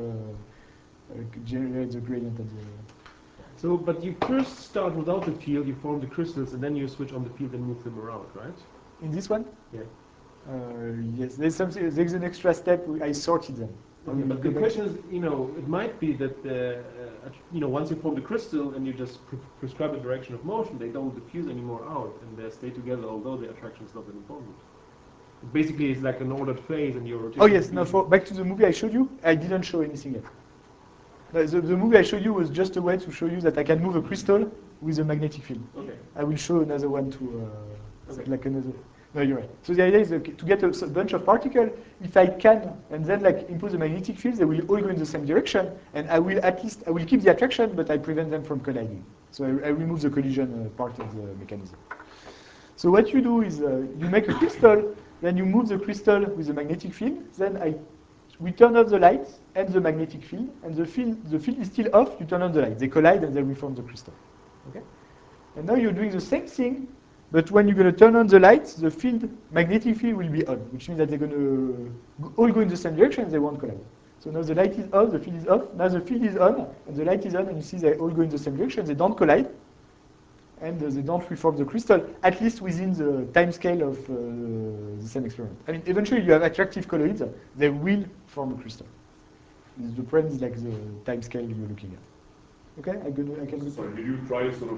uh, generate the gradient at the. So, but you first start without the field, you form the crystals, and then you switch on the field and move them around, right? In this one? Yeah. Uh, yes, there's something. There's an extra step. I sorted them. Okay, but the question is, you know, it might be that, uh, uh, you know, once you form the crystal and you just pre prescribe a direction of motion, they don't diffuse anymore out, and they stay together, although the attraction is not that important. It basically, it's like an ordered phase, and you're. Oh yes, no. For back to the movie I showed you, I didn't show anything yet. The, the, the movie I showed you was just a way to show you that I can move a crystal with a magnetic field. Okay. I will show another one to uh, Okay. like another. No, you're right. So the idea is okay, to get a, a bunch of particles, if I can, and then like impose a magnetic field, they will all go in the same direction, and I will at least, I will keep the attraction, but I prevent them from colliding. So I, I remove the collision uh, part of the mechanism. So what you do is uh, you make a crystal, then you move the crystal with a magnetic field, then I, we turn off the light and the magnetic field, and the field, the field is still off, you turn on the light. They collide and they reform the crystal. Okay? And now you're doing the same thing, but when you're going to turn on the lights, the field, magnetic field will be on, which means that they're going to all go in the same direction and they won't collide. So now the light is off, the field is off, now the field is on, and the light is on, and you see they all go in the same direction, they don't collide, and uh, they don't reform the crystal, at least within the time scale of uh, the same experiment. I mean, eventually you have attractive colloids, they will form a crystal. The problem is like the time scale you're looking at. Okay, I, go, I can go. Sorry, did you try sort of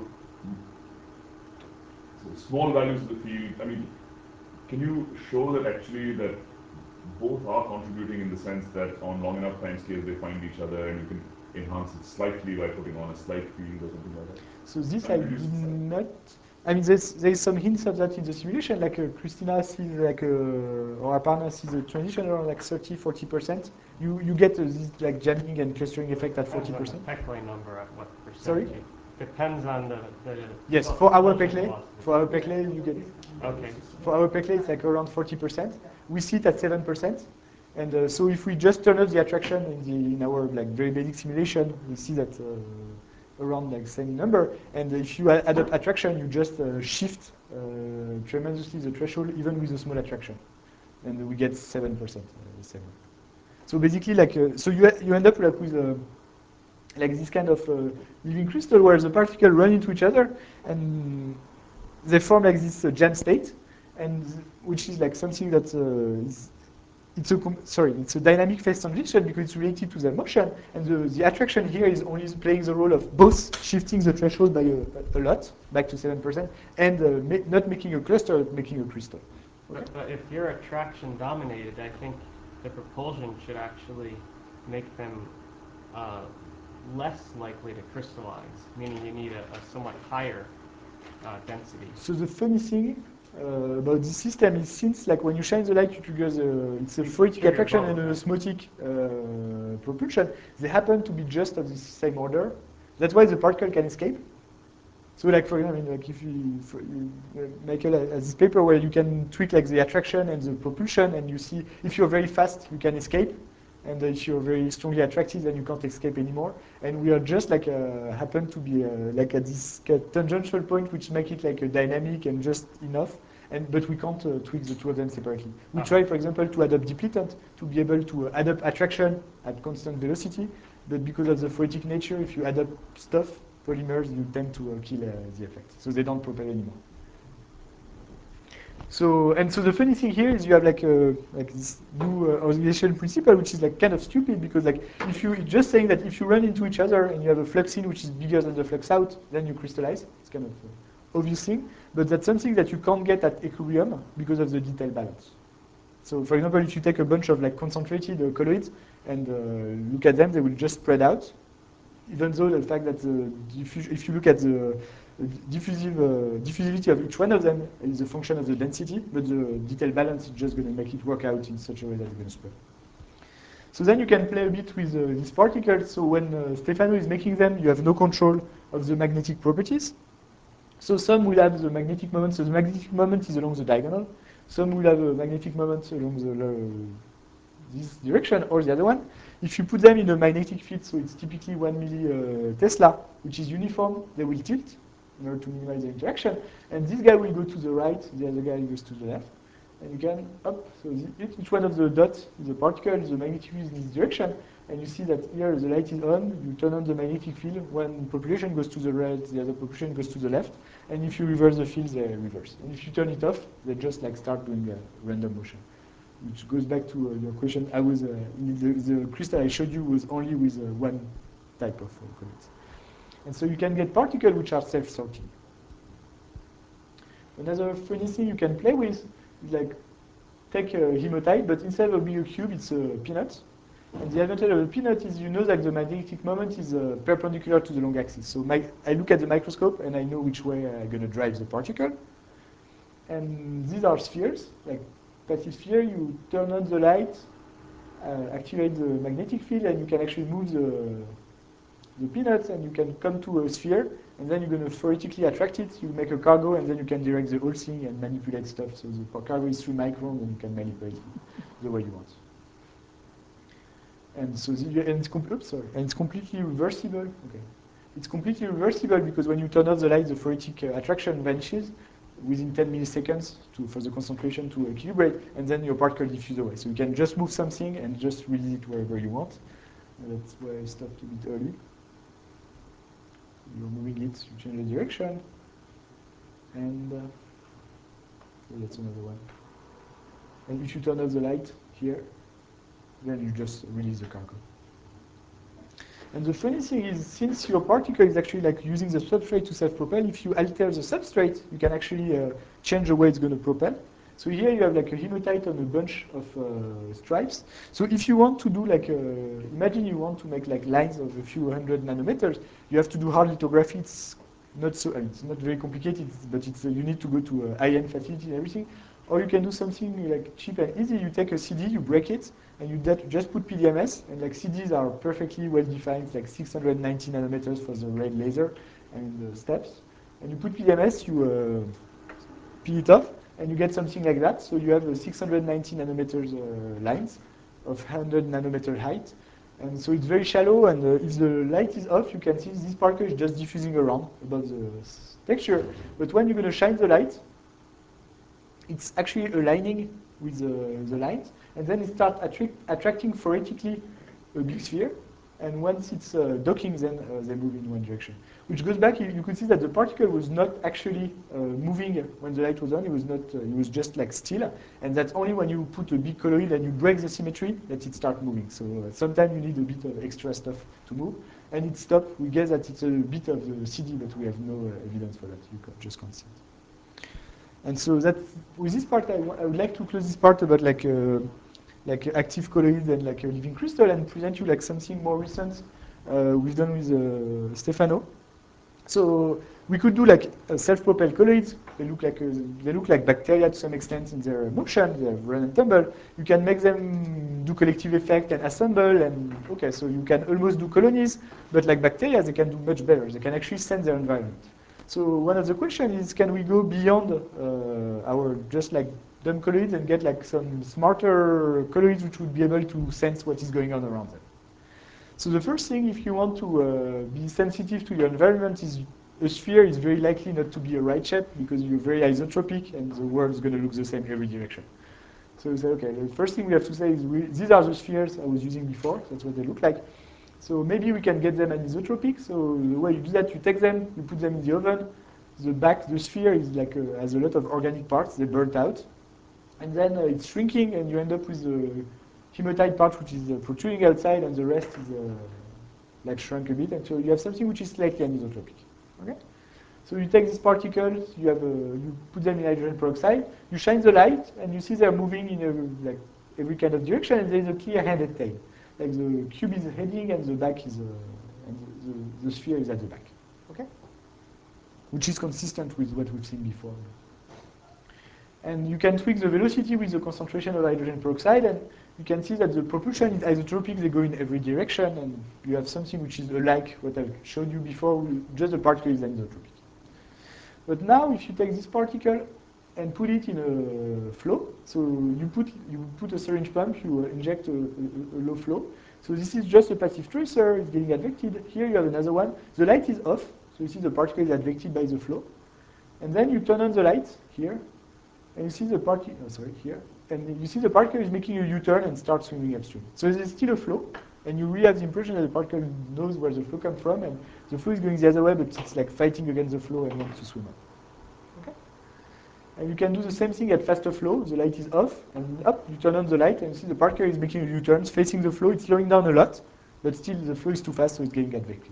small values of the field? I mean, can you show that actually that both are contributing in the sense that on long enough time scales they find each other and you can enhance it slightly by putting on a slight field or something like that? So this And I reduce did the size. not. I mean, there's there's some hints of that in the simulation. Like uh, Christina sees like a, or Aparna sees a transition around like thirty, forty percent. You you get uh, this like jamming and clustering effect at forty Depends on percent. the Peclet number at what percentage. Sorry? Depends on the, the Yes, for our motion Peclet, velocity. for our Peclet you get. Okay. For our Peclet it's like around forty percent. We see it at seven percent. And uh, so if we just turn off the attraction in the in our like very basic simulation, we see that. Uh, around like same number, and if you add up attraction, you just uh, shift uh, tremendously the threshold even with a small attraction, and we get seven percent. Uh, so basically, like uh, so you you end up like with uh, like this kind of uh, living crystal where the particles run into each other and they form like this uh, jam state, and which is like something that uh, is it's a sorry, it's a dynamic phase transition because it's related to the motion, and the, the attraction here is only playing the role of both shifting the threshold by a, a lot, back to seven percent, and uh, ma not making a cluster, but making a crystal. Okay? But, but if you're attraction dominated, I think the propulsion should actually make them uh, less likely to crystallize, meaning you need a, a somewhat higher uh, density. So the funny thing uh, about this system is, since like when you shine the light, you trigger the it's a phoretic trigger attraction both, and a right? osmotic uh, propulsion. They happen to be just of the same order. That's why the particle can escape. So like for example, like if you, for, you uh, Michael has this paper where you can tweak like the attraction and the propulsion, and you see if you're very fast, you can escape. And if you're very strongly attracted, then you can't escape anymore. And we are just like uh, happen to be uh, like at this uh, tangential point, which make it like a dynamic and just enough. And but we can't uh, tweak the two of them separately. We Uh-huh. try, for example, to add up depletant to be able to uh, add up attraction at constant velocity. But because of the phoretic nature, if you add up stuff, polymers, you tend to uh, kill uh, the effect. So they don't propel anymore. So, and so the funny thing here is you have like a, like this new uh, oscillation principle, which is like kind of stupid, because like if you, it's just saying that if you run into each other and you have a flux in which is bigger than the flux out, then you crystallize. It's kind of uh, obvious thing, but that's something that you can't get at equilibrium because of the detail balance. So for example, if you take a bunch of like concentrated uh, colloids and uh, look at them, they will just spread out, even though the fact that the diffus if you look at the diffusive, uh, diffusivity of each one of them is a function of the density, but the detail balance is just going to make it work out in such a way that it's going to spread. So then you can play a bit with uh, these particles. So when uh, Stefano is making them, you have no control of the magnetic properties. So some will have the magnetic moment, so the magnetic moment is along the diagonal. Some will have a magnetic moment along the uh, this direction or the other one. If you put them in a magnetic field, so it's typically one milli uh, Tesla, which is uniform, they will tilt in order to minimize the interaction. And this guy will go to the right, the other guy goes to the left. And you can up, so the, each one of the dots is a particle, the magnetic field is in this direction. And you see that here the light is on, you turn on the magnetic field, one population goes to the right, the other population goes to the left. And if you reverse the field, they reverse. And if you turn it off, they just like start doing a random motion. Which goes back to uh, your question. I was uh, the, the crystal I showed you was only with uh, one type of uh, colloids, and so you can get particles which are self-sorting. Another funny thing you can play with is like take a hematite, but instead of being a cube, it's a peanut. And the advantage of a peanut is you know that the magnetic moment is uh, perpendicular to the long axis. So my, I look at the microscope and I know which way I'm going to drive the particle. And these are spheres, like passive sphere. You turn on the light, uh, activate the magnetic field, and you can actually move the, the peanuts, and you can come to a sphere, and then you're going to theoretically attract it. You make a cargo, and then you can direct the whole thing and manipulate stuff. So the cargo is three microns, and you can manipulate it the way you want. And so the, and it's, oops, sorry, and it's completely reversible. Okay. It's completely reversible because when you turn off the light, the theoretic uh, attraction vanishes within ten milliseconds to, for the concentration to equilibrate, and then your particle diffuse away. So you can just move something and just release it wherever you want. And that's why I stopped a bit early. You're moving it, you change the direction. And uh, oh, that's another one. And if you turn off the light here, then you just release the cargo. And the funny thing is, since your particle is actually like using the substrate to self-propel, if you alter the substrate, you can actually uh, change the way it's going to propel. So here you have like a hematite on a bunch of uh, stripes. So if you want to do like, a, imagine you want to make like lines of a few hundred nanometers, you have to do hard lithography. It's not so, I mean, it's not very complicated, but it's uh, you need to go to a high-end facility and everything. Or you can do something like cheap and easy. You take a C D, you break it, and you just put P D M S. And like C Ds are perfectly well defined, it's like six hundred ninety nanometers for the red laser and the steps. And you put P D M S, you uh, peel it off, and you get something like that. So you have a six hundred ninety nanometers uh, lines of one hundred nanometer height. And so it's very shallow, and uh, if the light is off, you can see this particle is just diffusing around above the texture. But when you're going to shine the light, it's actually aligning with the, the lines, and then it starts attract, attracting theoretically a big sphere. And once it's uh, docking, then uh, they move in one direction. Which goes back, you, you could see that the particle was not actually uh, moving when the light was on. It was not. Uh, it was just like still. And that's only when you put a big colloid and you break the symmetry that it starts moving. So uh, sometimes you need a bit of extra stuff to move. And it stopped. We guess that it's a bit of the C D, but we have no uh, evidence for that. You can, just can't see it. And so that with this part, I, I would like to close this part about like. Uh, like active colloids and like a living crystal, and present you like something more recent uh, we've done with uh, Stefano. So we could do like self-propelled colloids. They look like a, they look like bacteria to some extent in their motion. They run and tumble. You can make them do collective effect and assemble, and okay, so you can almost do colonies, but like bacteria, they can do much better. They can actually sense their environment. So one of the questions is, can we go beyond uh, our just like dumb colloids and get like some smarter colloids which would be able to sense what is going on around them? So the first thing, if you want to uh, be sensitive to your environment, is a sphere is very likely not to be a right shape because you're very isotropic and the world is going to look the same every direction. So we say, okay, the first thing we have to say is we, these are the spheres I was using before. That's what they look like. So maybe we can get them anisotropic. So the way you do that, you take them, you put them in the oven. The back, the sphere is like a, has a lot of organic parts. They burnt out. And then uh, it's shrinking, and you end up with the hematite part, which is uh, protruding outside, and the rest is uh, like shrunk a bit. And so you have something which is slightly anisotropic. Okay? So you take these particles, you have a, you put them in hydrogen peroxide, you shine the light, and you see they're moving in a, like every kind of direction, and there's a clear headed tail. Like the cube is heading, and the back is, uh, and the, the, the sphere is at the back. Okay? Which is consistent with what we've seen before. And you can tweak the velocity with the concentration of hydrogen peroxide, and you can see that the propulsion is isotropic. They go in every direction, and you have something which is like what I showed you before, just the particle is anisotropic. But now, if you take this particle and put it in a flow, so you put you put a syringe pump, you inject a, a, a low flow. So this is just a passive tracer. It's getting advected. Here you have another one. The light is off, so you see the particle is advected by the flow. And then you turn on the light here, and you see the particle. Oh, sorry, here, and you see the particle is making a U-turn and starts swimming upstream. So there's still a flow, and you really have the impression that the particle knows where the flow comes from, and the flow is going the other way, but it's like fighting against the flow and wants to swim up. Okay? And you can do the same thing at faster flow. The light is off, and up, you turn on the light, and you see the particle is making a U-turn, facing the flow. It's slowing down a lot, but still the flow is too fast, so it's getting advected.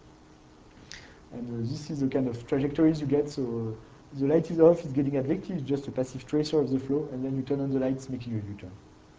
And uh, this is the kind of trajectories you get. So uh, the light is off, it's getting advected, it's just a passive tracer of the flow, and then you turn on the lights, making a U-turn.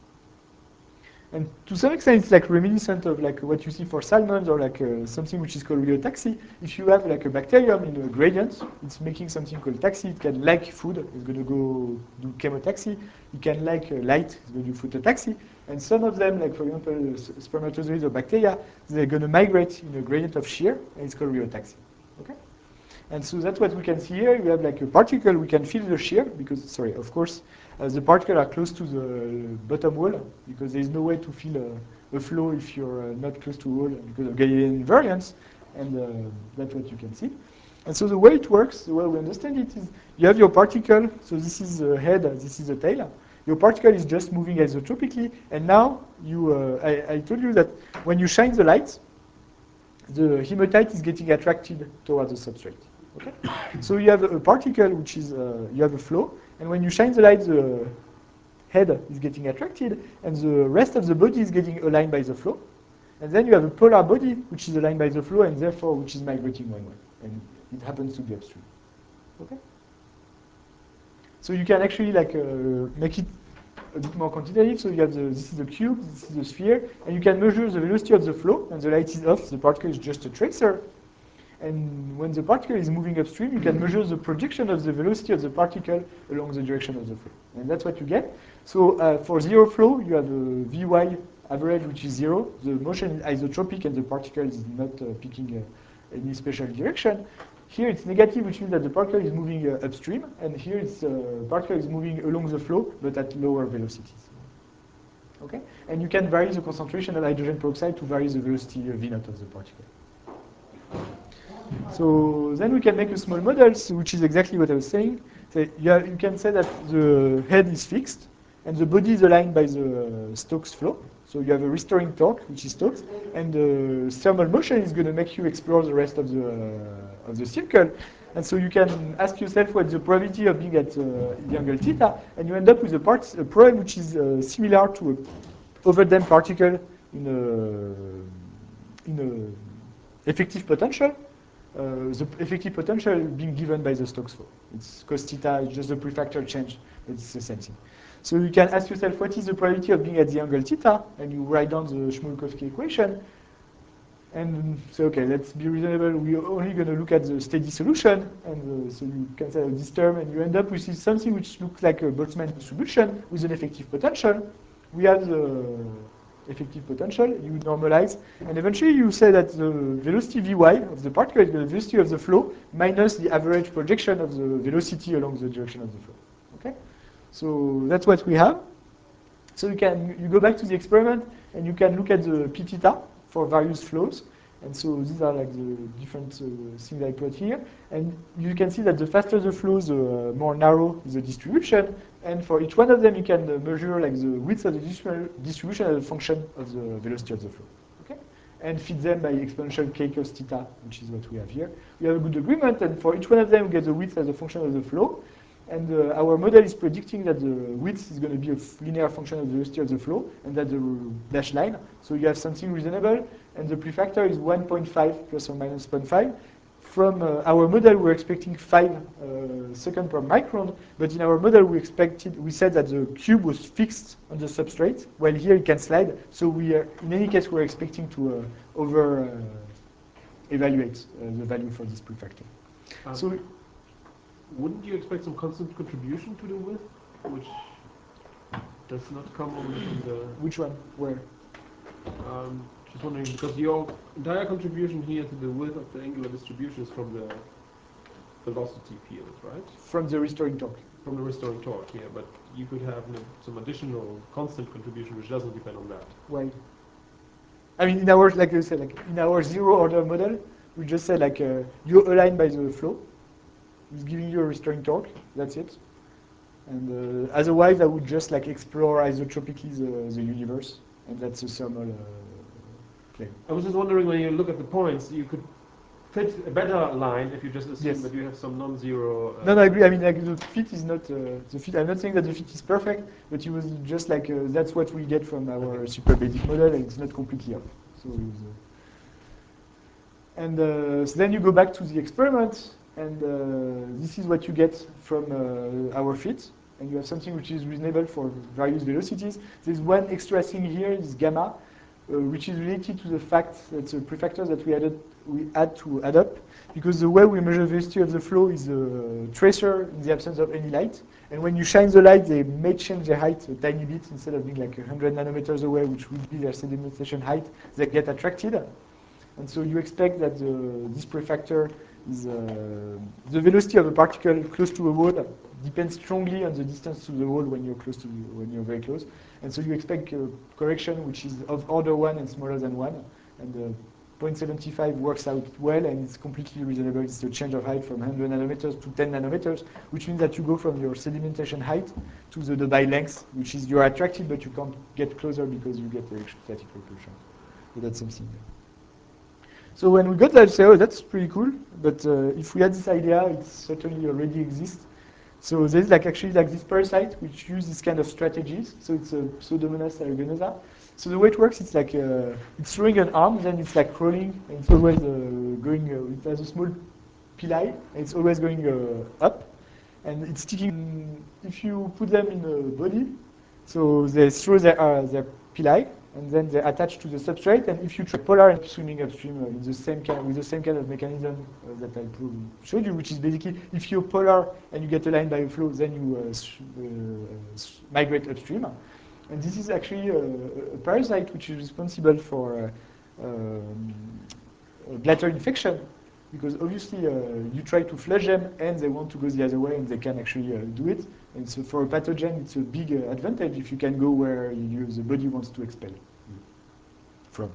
And to some extent, it's like reminiscent of like what you see for salmons, or like uh, something which is called rheotaxy. If you have like a bacterium in a gradient, it's making something called taxi. It can like food, it's going to go do chemotaxi. It can like uh, light, it's going to do phototaxi. And some of them, like for example, spermatozoids or bacteria, they're going to migrate in a gradient of shear, and it's called rheotaxy. Okay? And so that's what we can see here. We have like a particle, we can feel the shear, because, sorry, of course, uh, the particles are close to the bottom wall, because there is no way to feel a, a flow if you're uh, not close to the wall, because of Galilean invariance, and uh, that's what you can see. And so the way it works, the way we understand it, is you have your particle, so this is the head, this is the tail. Your particle is just moving isotropically, and now you, uh, I, I told you that when you shine the light, the hematite is getting attracted towards the substrate. Okay? So you have a particle which is, uh, you have a flow, and when you shine the light, the head is getting attracted, and the rest of the body is getting aligned by the flow. And then you have a polar body which is aligned by the flow, and therefore which is migrating one way. And it happens to be upstream. Okay? So you can actually like uh, make it a bit more quantitative. So you have the, this is the cube, this is the sphere, and you can measure the velocity of the flow, and the light is off, the particle is just a tracer. And when the particle is moving upstream, you can measure the projection of the velocity of the particle along the direction of the flow. And that's what you get. So uh, for zero flow, you have a Vy average, which is zero. The motion is isotropic, and the particle is not uh, picking uh, any special direction. Here it's negative, which means that the particle is moving uh, upstream, and here it's uh, particle is moving along the flow, but at lower velocities. Okay? And you can vary the concentration of hydrogen peroxide to vary the velocity uh, V naught of the particle. So then we can make a small model, which is exactly what I was saying. So you, have, you can say that the head is fixed, and the body is aligned by the uh, Stokes flow. So you have a restoring torque, which is Stokes, and the thermal motion is going to make you explore the rest of the uh, of the circle. And so you can ask yourself what's the probability of being at uh, the angle theta, and you end up with a, part, a problem which is uh, similar to a overdamped particle in a in a effective potential. Uh, the effective potential being given by the Stokes law. It's cos theta, it's just the prefactor change. It's the same thing. So you can ask yourself, what is the probability of being at the angle theta? And you write down the Shmulkovsky equation. And say, okay, let's be reasonable. We're only going to look at the steady solution. And uh, so you cancel this term, and you end up with something which looks like a Boltzmann distribution with an effective potential. We have the effective potential, you normalize, and eventually you say that the velocity Vy of the particle is the velocity of the flow minus the average projection of the velocity along the direction of the flow. Okay? So that's what we have. So you can you go back to the experiment and you can look at the p theta for various flows. And so these are like the different uh, things I put here. And you can see that the faster the flow, the uh, more narrow is the distribution. And for each one of them, you can uh, measure like the width of the distri distribution as a function of the velocity of the flow. Okay? And fit them by exponential k cos theta, which is what we have here. We have a good agreement, and for each one of them, we get the width as a function of the flow. And uh, our model is predicting that the width is going to be a linear function of the velocity of the flow, and that's the dashed line. So you have something reasonable, and the prefactor is one point five plus or minus zero point five. From uh, our model, we're expecting five uh, seconds per micron, but in our model, we expected, we said that the cube was fixed on the substrate, while here it can slide. So we are, in any case, we're expecting to uh, over uh, evaluate uh, the value for this prefactor. Um, so. Wouldn't you expect some constant contribution to the width, which does not come only from the... Which one? Where? Um, just wondering, because your entire contribution here to the width of the angular distribution is from the velocity field, right? From the restoring torque. From the restoring torque, yeah, but you could have some additional constant contribution which doesn't depend on that. Why? I mean, in our, like you said, like in our zero order model, we just say like uh, you're aligned by the flow. It's giving you a restoring torque. That's it. And uh, otherwise, I would just like explore isotropically the, the universe, and that's a thermal uh, claim. I was just wondering, when you look at the points, you could fit a better line if you just assume Yes. that you have some non-zero. Uh, no, no, I agree. I mean, like the fit is not uh, the fit. I'm not saying that the fit is perfect, but it was just like uh, that's what we get from our super basic model, and it's not completely off. So, it was, uh, and uh, so then you go back to the experiment. And uh, this is what you get from uh, our fit. And you have something which is reasonable for various velocities. There's one extra thing here, is gamma, uh, which is related to the fact that the prefactors that we added, we had to add up. Because the way we measure the velocity of the flow is a tracer in the absence of any light. And when you shine the light, they may change their height a tiny bit. Instead of being like one hundred nanometers away, which would be their sedimentation height, they get attracted. And so you expect that the, this prefactor is uh, the velocity of a particle close to a wall depends strongly on the distance to the wall when you're close to when you're very close, and so you expect a correction which is of order one and smaller than one, and the zero point seven five works out well, and it's completely reasonable. It's a change of height from one hundred nanometers to ten nanometers, which means that you go from your sedimentation height to the Debye length, which is you're attracted but you can't get closer because you get electrostatic repulsion. So that's something. So when we got that, I say, oh, that's pretty cool. But uh, if we had this idea, it certainly already exists. So there's like actually like this parasite which uses this kind of strategies. So it's a Pseudomonas aeruginosa. So the way it works, it's like uh, it's throwing an arm, then it's like crawling, and it's always uh, going. Uh, it has a small pili, and it's always going uh, up, and it's sticking. If you put them in a body, so they throw their uh, their pili, and then they attach to the substrate. And if you try polar and swimming upstream uh, in the same kind, with the same kind of mechanism uh, that I showed you, which is basically if you're polar and you get aligned by a flow, then you uh, uh, migrate upstream. And this is actually a, a parasite which is responsible for uh, um, bladder infection, because obviously uh, you try to flush them and they want to go the other way, and they can actually uh, do it. And so for a pathogen, it's a big uh, advantage if you can go where you, the body wants to expel from.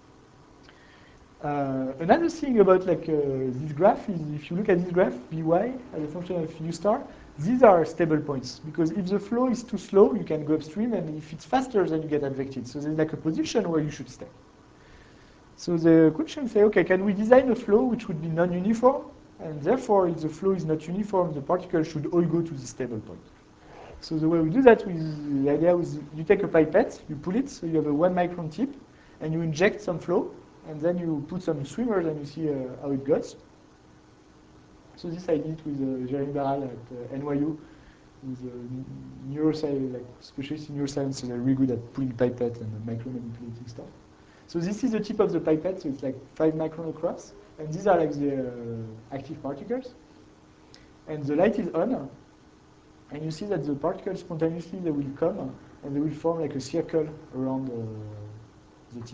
Uh, another thing about like uh, this graph is if you look at this graph, Vy as a function of u star, these are stable points, because if the flow is too slow, you can go upstream, and if it's faster, then you get advected. So there's like a position where you should stay. So the question say, okay, can we design a flow which would be non-uniform? And therefore, if the flow is not uniform, the particles should all go to this stable point. So the way we do that, with the idea is you take a pipette, you pull it, so you have a one micron tip, and you inject some flow, and then you put some swimmers, and you see uh, how it goes. So this I did with uh, Jeremy Barral at uh, N Y U, who's a neuroscience, like specialist in neuroscience, so they're really good at pulling pipette and uh, micro manipulating stuff. So this is the tip of the pipette, so it's like five micron across, and these are like the uh, active particles. And the light is on, and you see that the particles spontaneously, they will come, and they will form like a circle around uh, the tip.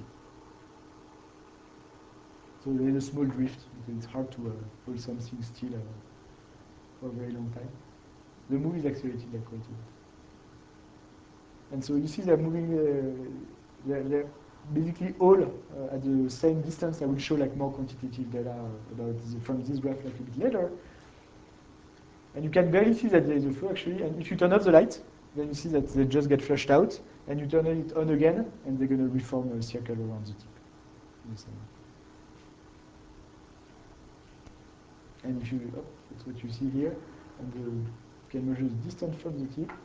So there is a small drift, because it's hard to uh, hold something still uh, for a very long time. The move is accelerated like quite a bit. And so you see they're moving, uh, they're, they're basically all uh, at the same distance. I will show like more quantitative data about the, from this graph like a bit later. And you can barely see that there is a flow actually. And if you turn off the light, then you see that they just get flushed out. And you turn it on again, and they're going to reform a circle around the tip. And if you, oh, that's what you see here. And the, you can measure the distance from the tip.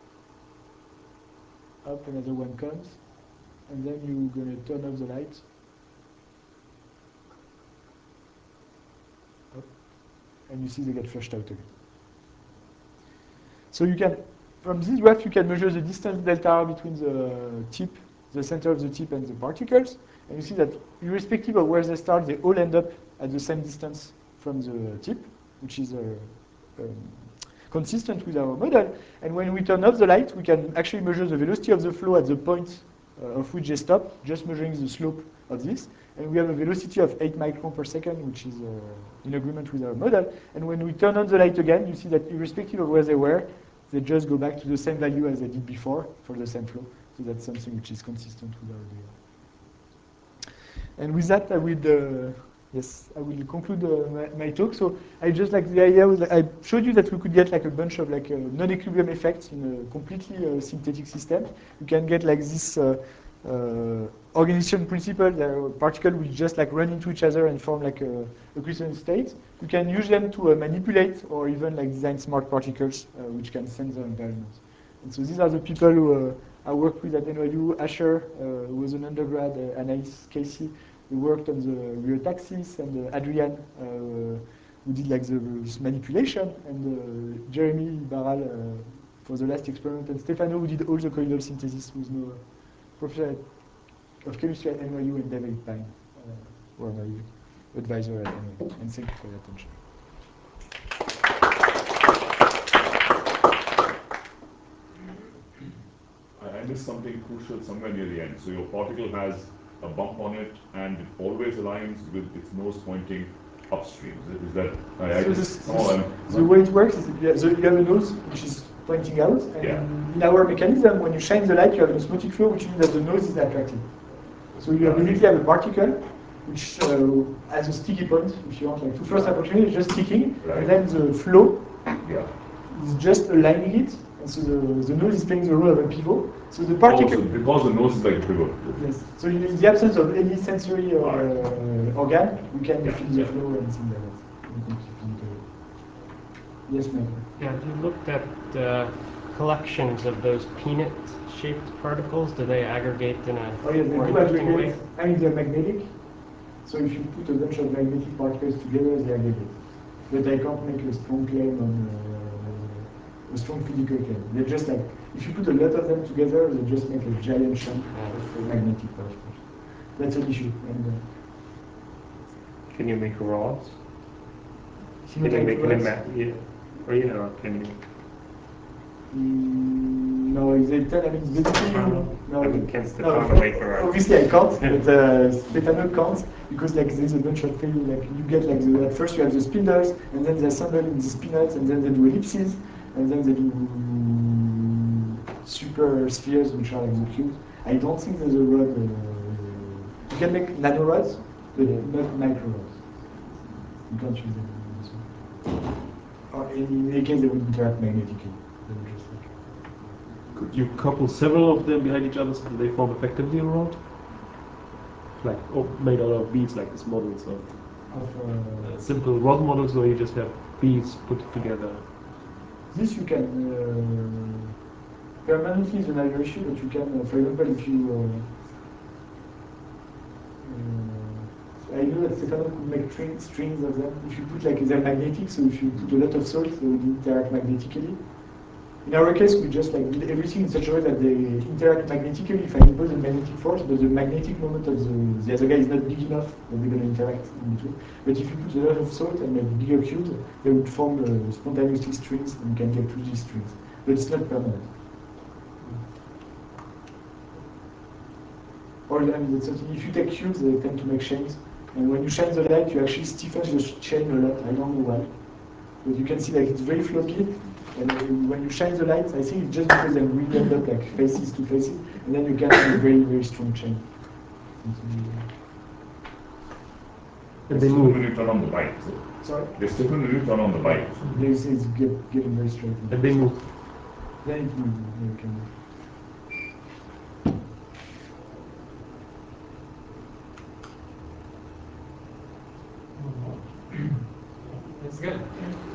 Up, another one comes. And then you're going to turn off the light. Up. And you see they get flushed out again. So you can, from this graph, you can measure the distance delta R between the tip, the center of the tip, and the particles. And you see that irrespective of where they start, they all end up at the same distance from the tip, which is uh, um, consistent with our model. And when we turn off the light, we can actually measure the velocity of the flow at the point uh, of which they stop, just measuring the slope of this. And we have a velocity of eight microns per second, which is uh, in agreement with our model. And when we turn on the light again, you see that irrespective of where they were, they just go back to the same value as they did before for the same flow. So that's something which is consistent with our data. And with that, I will, uh, yes, I will conclude uh, my, my talk. So I just like the idea was that I showed you that we could get like a bunch of like uh, non-equilibrium effects in a completely uh, synthetic system. You can get like this uh, uh, organization principle that a particle will just like run into each other and form like a, a crystalline state. You can use them to uh, manipulate or even like design smart particles uh, which can sense their environment. And so these are the people who uh, I worked with at N Y U. Asher, uh, who was an undergrad, uh, Anaïs Casey, who worked on the Rheotaxis, and uh, Adrian, uh, who did like the, this manipulation, and uh, Jeremy Barral uh, for the last experiment, and Stefano, who did all the colloidal synthesis, who's now professor of chemistry at N Y U, and David Pine, uh, who are my advisor at N Y U. And thank you for your attention. I missed something crucial somewhere near the end. So your particle has a bump on it, and it always aligns with its nose pointing upstream. Is, is that? I, so I this, oh, this, the way it works is that you have, so you have a nose which is pointing out, and yeah. in our mechanism, when you shine the light, you have an osmotic flow, which means that the nose is attracted. So you immediately have a particle which uh, has a sticky point, if you want, like two first approximation is just sticking, right. And then the flow yeah. is just aligning it, and so the, the nose is playing the role of a pivot. So the particle. Oh, so because the nose is like a pivot. Yes. So in the absence of any sensory uh, right. organ, we can yeah. feel the yeah. flow and things like that. Yes, Michael. Yeah, you looked at uh, collections of those peanut-shaped particles. Do they aggregate in a Oh yeah, they more do interesting aggregate. way? I mean, they're magnetic. So if you put a bunch of magnetic particles together, they aggregate. But I can't make a strong claim on uh, a strong physical claim. They're just like, if you put a lot of them together, they just make a giant chunk of uh, magnetic particles. That's an issue. And, uh, Can you make rods? Can you Can make an ima- yeah. Or yeah, or can you? Mm, no, they tell, I mean, basically, No, no, I mean, can no, Stefano make a rod? obviously I can't, but uh, Stefano can't, because like there's a bunch of things, like you get like the, at first you have the spindles, and then they assemble in the spinels, and then they do ellipses, and then they do super spheres, which are like the cubes. I don't think there's a rod, uh, you can make nanorods, but not micro rods. You can't use them. Or in any case, they would interact magnetically. They would just like, Could you couple several of them behind each other so that they form effectively a rod? Like, oh, made out of beads, like this model. So, of, uh, uh, simple rod models where you just have beads put together. this you can uh, permanently is another issue, but you can, uh, for example, if you uh, uh, I know that Stefano could make string, strings of them. If you put like they're magnetic, so if you put a lot of salt, they would interact magnetically. In our case, we just like did everything in such a way that they interact magnetically if I impose a magnetic force, but the magnetic moment of the, the other guy is not big enough that they're going to interact in between. But if you put a lot of salt and make bigger cubes, they would form uh, spontaneously strings, and you can get two D strings. But it's not permanent. Or I mean, it's something, if you take cubes, they tend to make chains. And when you shine the light, you actually stiffen the chain a lot. I don't know why. But you can see like it's very floppy. And when you shine the light, I think it's just because they really end up like faces to faces. And then you can have a very, very strong chain. And they Stiffen move. when you turn on the light. So Sorry? they stiffen when you turn on the light. This is get, getting very straight. And they move. Then it moves. Then you can move. That's good.